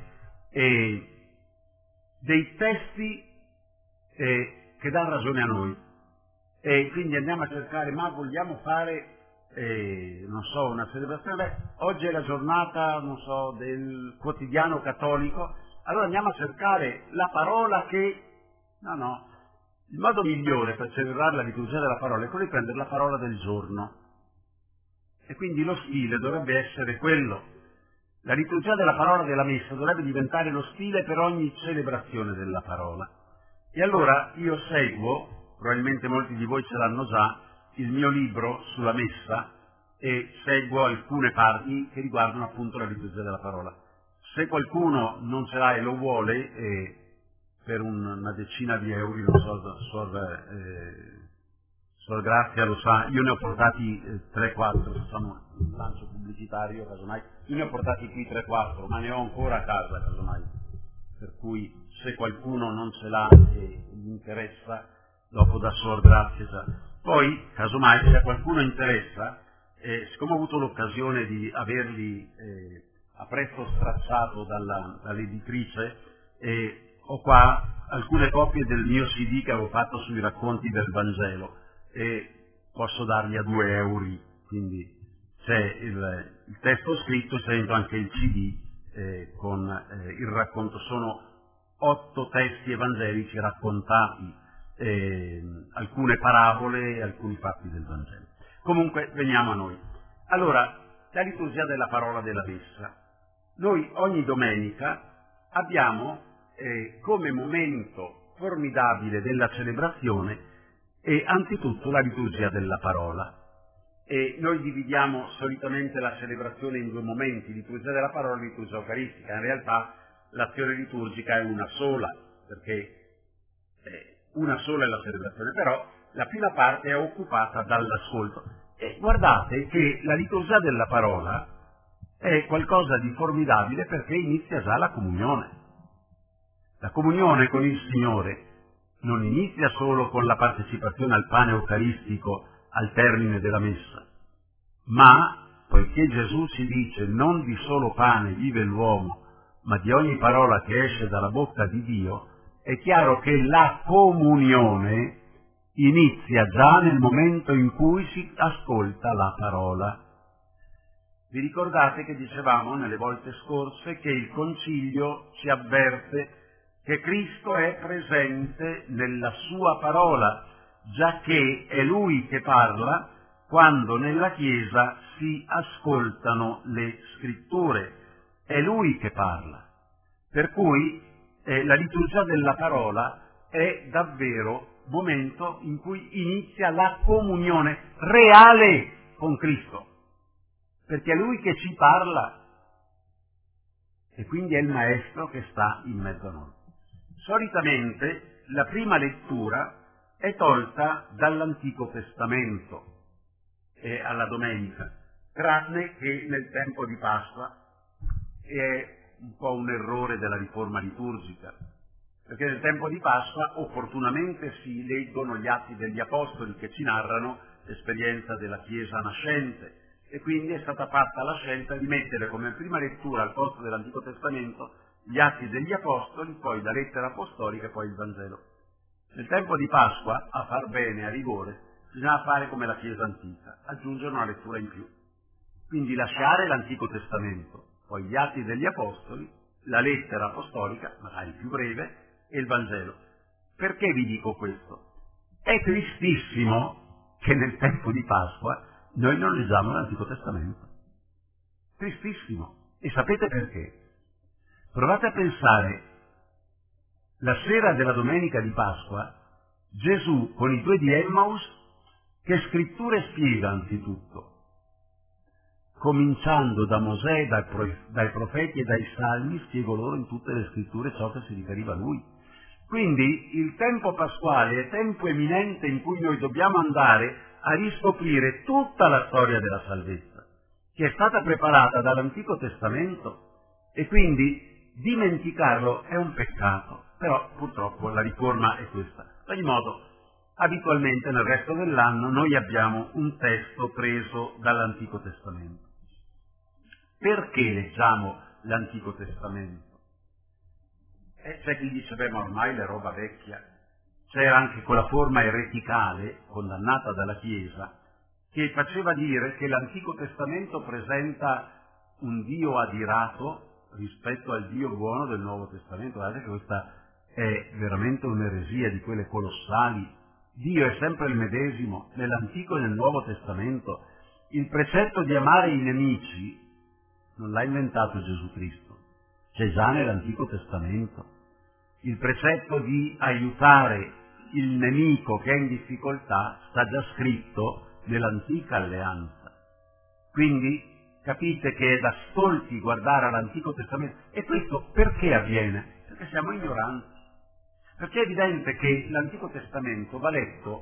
dei testi che danno ragione a noi. E quindi andiamo a cercare, ma vogliamo fare, non so, una celebrazione, oggi è la giornata, non so, del quotidiano cattolico, allora andiamo a cercare la parola che, no, il modo migliore per celebrare la liturgia della parola è quello di prendere la parola del giorno. E quindi lo stile dovrebbe essere quello. La liturgia della parola della messa dovrebbe diventare lo stile per ogni celebrazione della parola. E allora io seguo, probabilmente molti di voi ce l'hanno già, il mio libro sulla messa, e seguo alcune parti che riguardano appunto la liturgia della parola. Se qualcuno non ce l'ha e lo vuole, per una decina di euro, non so, Sor Grazia lo sa, io ne ho portati 3-4, facciamo un lancio pubblicitario, casomai, io ne ho portati qui 3-4, ma ne ho ancora a casa, casomai, per cui se qualcuno non ce l'ha e gli interessa, dopo da Sor Grazia già. Poi, casomai, se a qualcuno interessa, siccome ho avuto l'occasione di averli a prezzo stracciato dall'editrice, ho qua alcune copie del mio CD che avevo fatto sui racconti del Vangelo e posso darli a 2 euro, quindi c'è il testo scritto, c'è dentro anche il CD con il racconto. Sono 8 testi evangelici raccontati, alcune parabole e alcuni fatti del Vangelo. Comunque, veniamo a noi. Allora, la liturgia della parola della messa. Noi ogni domenica abbiamo come momento formidabile della celebrazione anzitutto la liturgia della parola. E noi dividiamo solitamente la celebrazione in 2 momenti, liturgia della parola e liturgia eucaristica. In realtà l'azione liturgica è una sola, perché una sola è la celebrazione, però la prima parte è occupata dall'ascolto. E guardate che la liturgia della parola è qualcosa di formidabile perché inizia già la comunione. La comunione con il Signore non inizia solo con la partecipazione al pane eucaristico al termine della messa, ma, poiché Gesù ci dice non di solo pane vive l'uomo, ma di ogni parola che esce dalla bocca di Dio, è chiaro che la comunione inizia già nel momento in cui si ascolta la parola. Vi ricordate che dicevamo nelle volte scorse che il Concilio ci avverte che Cristo è presente nella sua parola, giacché è Lui che parla quando nella Chiesa si ascoltano le Scritture. È Lui che parla. Per cui la liturgia della parola è davvero momento in cui inizia la comunione reale con Cristo, perché è Lui che ci parla e quindi è il Maestro che sta in mezzo a noi. Solitamente la prima lettura è tolta dall'Antico Testamento alla domenica, tranne che nel tempo di Pasqua, è un po' un errore della riforma liturgica, perché nel tempo di Pasqua opportunamente si leggono gli Atti degli Apostoli che ci narrano l'esperienza della Chiesa nascente, e quindi è stata fatta la scelta di mettere come prima lettura al posto dell'Antico Testamento gli Atti degli Apostoli, poi la lettera apostolica e poi il Vangelo. Nel tempo di Pasqua, a far bene, a rigore, bisogna fare come la Chiesa antica, aggiungere una lettura in più. Quindi lasciare l'Antico Testamento, poi gli Atti degli Apostoli, la lettera apostolica, magari più breve, e il Vangelo. Perché vi dico questo? È tristissimo che nel tempo di Pasqua noi non leggiamo l'Antico Testamento. Tristissimo. E sapete perché? Provate a pensare, la sera della domenica di Pasqua, Gesù con i 2 di Emmaus, che scritture spiega anzitutto? Cominciando da Mosè, dai profeti e dai salmi, spiego loro in tutte le scritture ciò che si riferiva a lui. Quindi il tempo pasquale è tempo eminente in cui noi dobbiamo andare a riscoprire tutta la storia della salvezza, che è stata preparata dall'Antico Testamento, e quindi dimenticarlo è un peccato. Però purtroppo la riforma è questa. Ad ogni modo, abitualmente nel resto dell'anno noi abbiamo un testo preso dall'Antico Testamento. Perché leggiamo l'Antico Testamento? C'è chi dice, beh, ma ormai è roba vecchia. C'era anche quella forma ereticale, condannata dalla Chiesa, che faceva dire che l'Antico Testamento presenta un Dio adirato rispetto al Dio buono del Nuovo Testamento. Guardate che questa è veramente un'eresia di quelle colossali. Dio è sempre il medesimo, nell'Antico e nel Nuovo Testamento. Il precetto di amare i nemici non l'ha inventato Gesù Cristo, c'è già nell'Antico Testamento. Il precetto di aiutare il nemico che è in difficoltà sta già scritto nell'Antica Alleanza. Quindi capite che è da stolti guardare all'Antico Testamento. E questo perché avviene? Perché siamo ignoranti. Perché è evidente che l'Antico Testamento va letto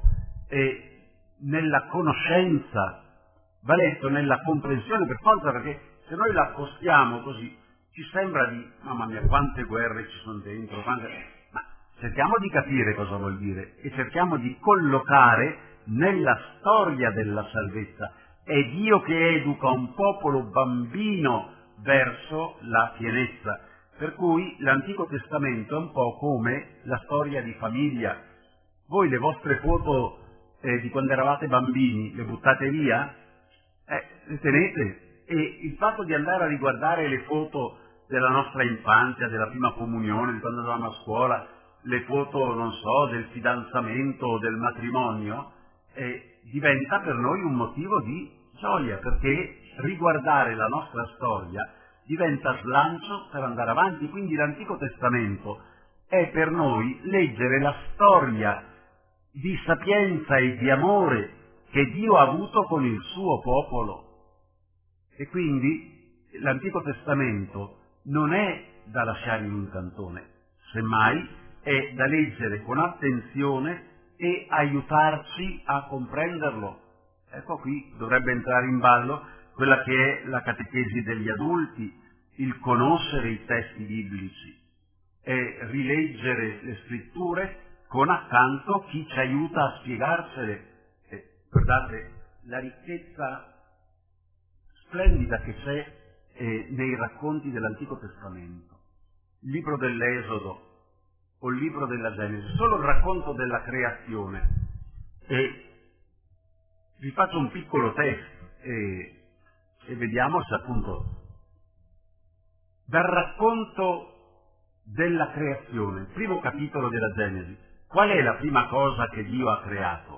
nella conoscenza, va letto nella comprensione per forza, perché se noi la accostiamo così ci sembra di, mamma mia, quante guerre ci sono dentro, ma cerchiamo di capire cosa vuol dire e cerchiamo di collocare nella storia della salvezza. È Dio che educa un popolo bambino verso la pienezza, per cui l'Antico Testamento è un po' come la storia di famiglia. Voi le vostre foto di quando eravate bambini le buttate via? Le tenete? E il fatto di andare a riguardare le foto della nostra infanzia, della prima comunione, di quando andavamo a scuola, le foto, non so, del fidanzamento o del matrimonio, diventa per noi un motivo di gioia, perché riguardare la nostra storia diventa slancio per andare avanti. Quindi l'Antico Testamento è per noi leggere la storia di sapienza e di amore che Dio ha avuto con il suo popolo. E quindi l'Antico Testamento non è da lasciare in un cantone, semmai è da leggere con attenzione e aiutarci a comprenderlo. Ecco, qui dovrebbe entrare in ballo quella che è la catechesi degli adulti, il conoscere i testi biblici e rileggere le scritture con accanto chi ci aiuta a spiegarcele. Guardate la ricchezza splendida che c'è nei racconti dell'Antico Testamento, il libro dell'Esodo o il libro della Genesi, solo il racconto della creazione. E vi faccio un piccolo test e vediamo se appunto dal racconto della creazione, il primo capitolo della Genesi, qual è la prima cosa che Dio ha creato?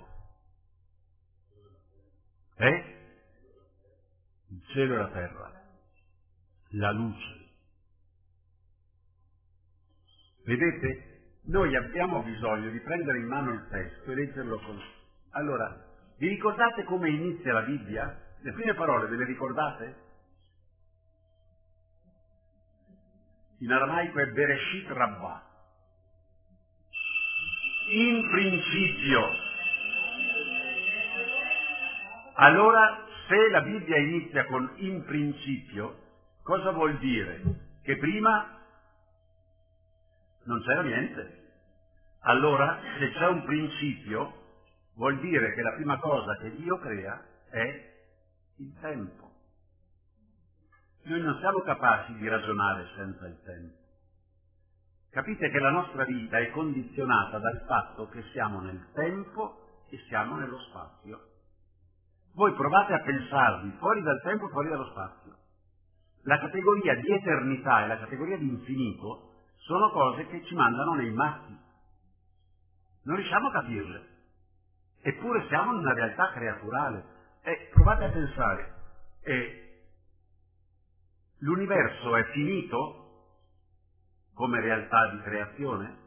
Il cielo e la terra, la luce. Vedete? Noi abbiamo bisogno di prendere in mano il testo e leggerlo con... Allora, vi ricordate come inizia la Bibbia? Le prime parole ve le ricordate? In aramaico è Bereshit Rabbah. In principio. Allora, se la Bibbia inizia con in principio, cosa vuol dire? Che prima non c'era niente. Allora, se c'è un principio, vuol dire che la prima cosa che Dio crea è il tempo. Noi non siamo capaci di ragionare senza il tempo. Capite che la nostra vita è condizionata dal fatto che siamo nel tempo e siamo nello spazio. Voi provate a pensarvi fuori dal tempo e fuori dallo spazio. La categoria di eternità e la categoria di infinito sono cose che ci mandano nei matti. Non riusciamo a capirle. Eppure siamo in una realtà creaturale. Provate a pensare. L'universo è finito come realtà di creazione?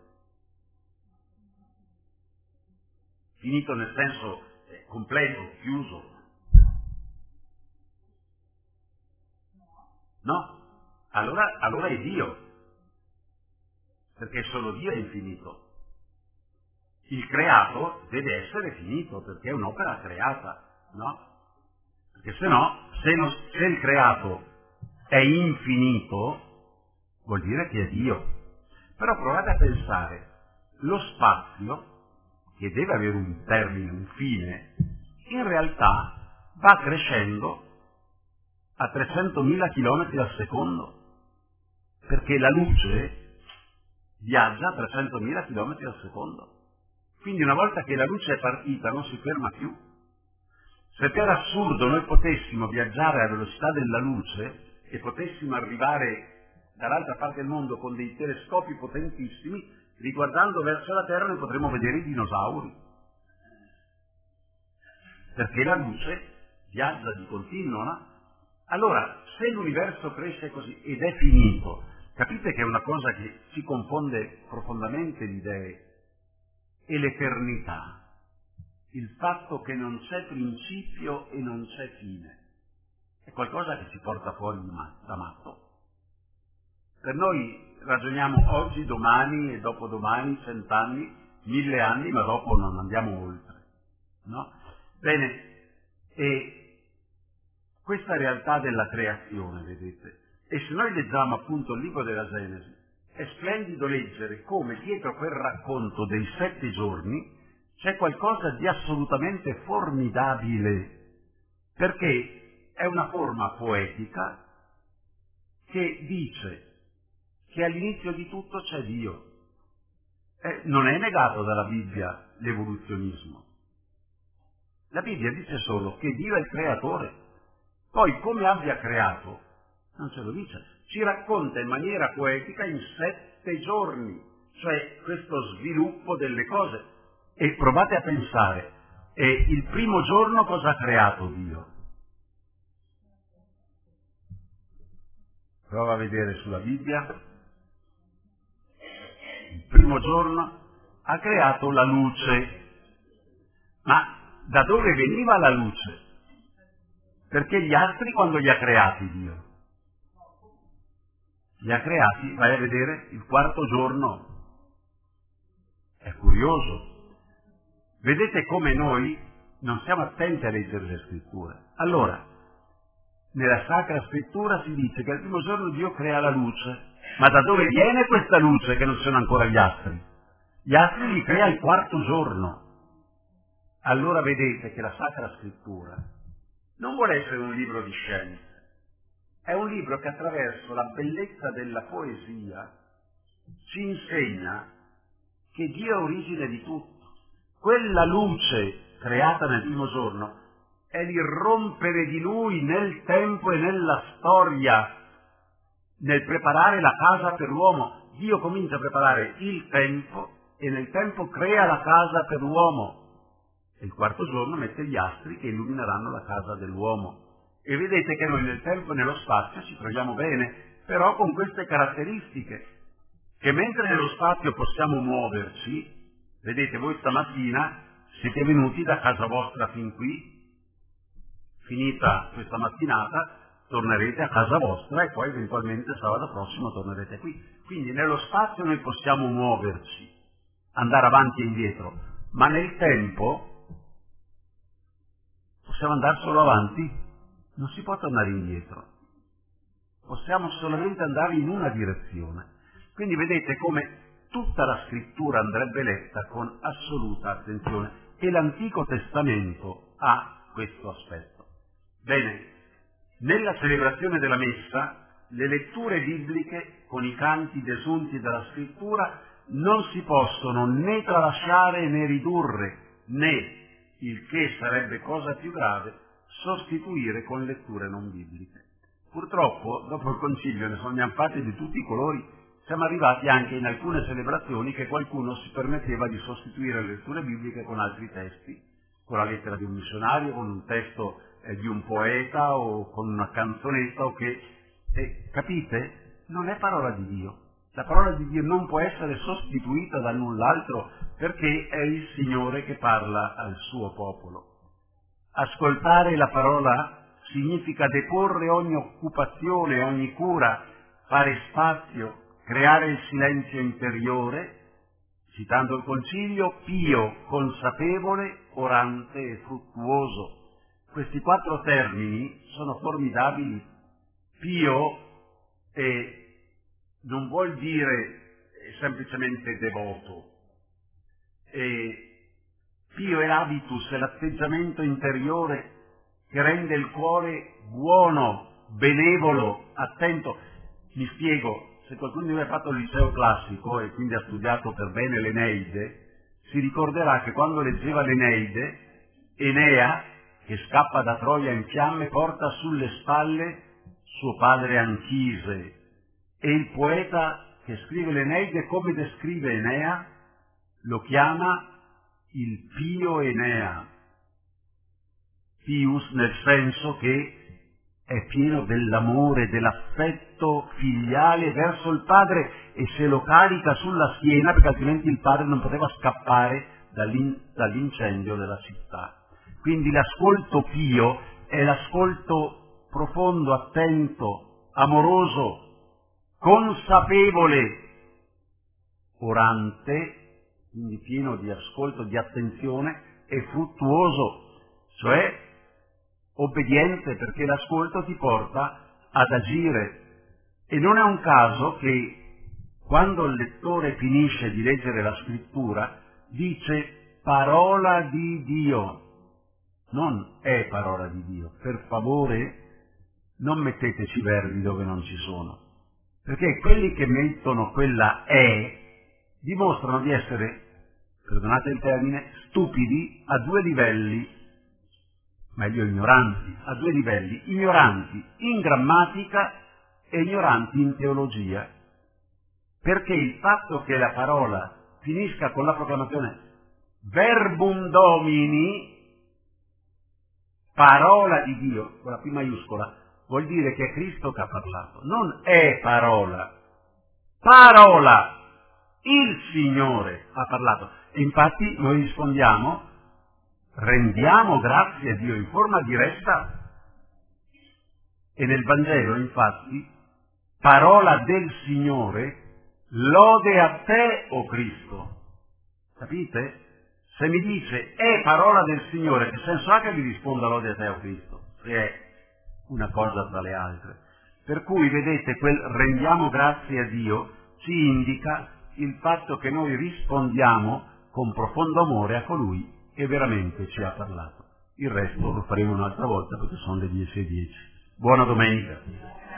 Finito nel senso completo, chiuso? No? Allora è Dio, perché solo Dio è infinito. Il creato deve essere finito, perché è un'opera creata, no? Perché se no, se il creato è infinito, vuol dire che è Dio. Però provate a pensare, lo spazio, che deve avere un termine, un fine, in realtà va crescendo a 300.000 km al secondo, perché la luce viaggia a 300.000 km al secondo. Quindi una volta che la luce è partita non si ferma più. Se per assurdo noi potessimo viaggiare alla velocità della luce e potessimo arrivare dall'altra parte del mondo con dei telescopi potentissimi, riguardando verso la Terra noi potremmo vedere i dinosauri. Perché la luce viaggia di continuo, no? Allora, se l'universo cresce così ed è finito, capite che è una cosa che ci confonde profondamente di idee, e l'eternità, il fatto che non c'è principio e non c'è fine, è qualcosa che ci porta fuori da matto. Per noi ragioniamo oggi, domani e dopodomani, 100 anni, 1000 anni, ma dopo non andiamo oltre, no? Bene, e questa realtà della creazione, vedete, e se noi leggiamo appunto il libro della Genesi, è splendido leggere come dietro quel racconto dei 7 giorni c'è qualcosa di assolutamente formidabile, perché è una forma poetica che dice che all'inizio di tutto c'è Dio. Non è negato dalla Bibbia l'evoluzionismo. La Bibbia dice solo che Dio è il creatore. Poi come abbia creato non ce lo dice. ci racconta in maniera poetica in 7 giorni, cioè questo sviluppo delle cose. E provate a pensare, il primo giorno cosa ha creato Dio? Prova a vedere sulla Bibbia. Il primo giorno ha creato la luce. Ma da dove veniva la luce? Perché gli astri quando li ha creati Dio? Li ha creati, vai a vedere, il 4º giorno. È curioso. Vedete come noi non siamo attenti a leggere le scritture. Allora, nella Sacra Scrittura si dice che al primo giorno Dio crea la luce. Ma da dove viene questa luce che non sono ancora gli astri? Gli astri li crea il 4º giorno. Allora vedete che la Sacra Scrittura non vuole essere un libro di scienze, è un libro che attraverso la bellezza della poesia ci insegna che Dio è origine di tutto. Quella luce creata nel primo giorno è l'irrompere di Lui nel tempo e nella storia, nel preparare la casa per l'uomo. Dio comincia a preparare il tempo e nel tempo crea la casa per l'uomo. E il 4º giorno mette gli astri che illumineranno la casa dell'uomo. E vedete che noi nel tempo e nello spazio ci troviamo bene, però con queste caratteristiche, che mentre nello spazio possiamo muoverci, vedete voi stamattina siete venuti da casa vostra fin qui, finita questa mattinata tornerete a casa vostra e poi eventualmente sabato prossimo tornerete qui. Quindi nello spazio noi possiamo muoverci, andare avanti e indietro, ma nel tempo possiamo andare solo avanti, non si può tornare indietro, possiamo solamente andare in una direzione. Quindi vedete come tutta la scrittura andrebbe letta con assoluta attenzione e l'Antico Testamento ha questo aspetto. Bene, nella celebrazione della Messa le letture bibliche con i canti desunti dalla scrittura non si possono né tralasciare né ridurre, né, il che sarebbe cosa più grave, sostituire con letture non bibliche. Purtroppo, dopo il Concilio ne sono fatti di tutti i colori, siamo arrivati anche in alcune celebrazioni che qualcuno si permetteva di sostituire le letture bibliche con altri testi, con la lettera di un missionario, con un testo di un poeta o con una canzonetta o che... capite? Non è parola di Dio. La parola di Dio non può essere sostituita da null'altro perché è il Signore che parla al suo popolo. Ascoltare la parola significa deporre ogni occupazione, ogni cura, fare spazio, creare il silenzio interiore, citando il Concilio, pio, consapevole, orante e fruttuoso. Questi 4 termini sono formidabili. Pio non vuol dire semplicemente devoto. Pio è l'habitus, è l'atteggiamento interiore che rende il cuore buono, benevolo, attento. Mi spiego. Se qualcuno di voi ha fatto il liceo classico e quindi ha studiato per bene l'Eneide, si ricorderà che quando leggeva l'Eneide, Enea, che scappa da Troia in fiamme, porta sulle spalle suo padre Anchise. E il poeta che scrive l'Eneide, come descrive Enea? Lo chiama il pio Enea. Pius nel senso che è pieno dell'amore, dell'affetto filiale verso il padre e se lo carica sulla schiena perché altrimenti il padre non poteva scappare dall'incendio della città. Quindi l'ascolto pio è l'ascolto profondo, attento, amoroso, consapevole, orante, quindi pieno di ascolto, di attenzione, e fruttuoso, cioè obbediente, perché l'ascolto ti porta ad agire. E non è un caso che quando il lettore finisce di leggere la scrittura dice parola di Dio, non è parola di Dio. Per favore non metteteci verbi dove non ci sono, perché quelli che mettono quella è dimostrano di essere, perdonate il termine, stupidi a 2 livelli, meglio ignoranti, a 2 livelli, ignoranti in grammatica e ignoranti in teologia, perché il fatto che la parola finisca con la proclamazione verbum Domini, parola di Dio, con la P maiuscola, vuol dire che è Cristo che ha parlato, non è parola, parola, il Signore ha parlato. E infatti noi rispondiamo, rendiamo grazie a Dio in forma diretta. E nel Vangelo, infatti, parola del Signore, lode a te, o Cristo. Capite? Se mi dice è parola del Signore, che senso ha che mi risponda lode a te, o Cristo? Se è una cosa tra le altre. Per cui, vedete, quel rendiamo grazie a Dio ci indica il fatto che noi rispondiamo con profondo amore a colui che veramente ci ha parlato. Il resto lo faremo un'altra volta perché sono le 10:10. Buona domenica!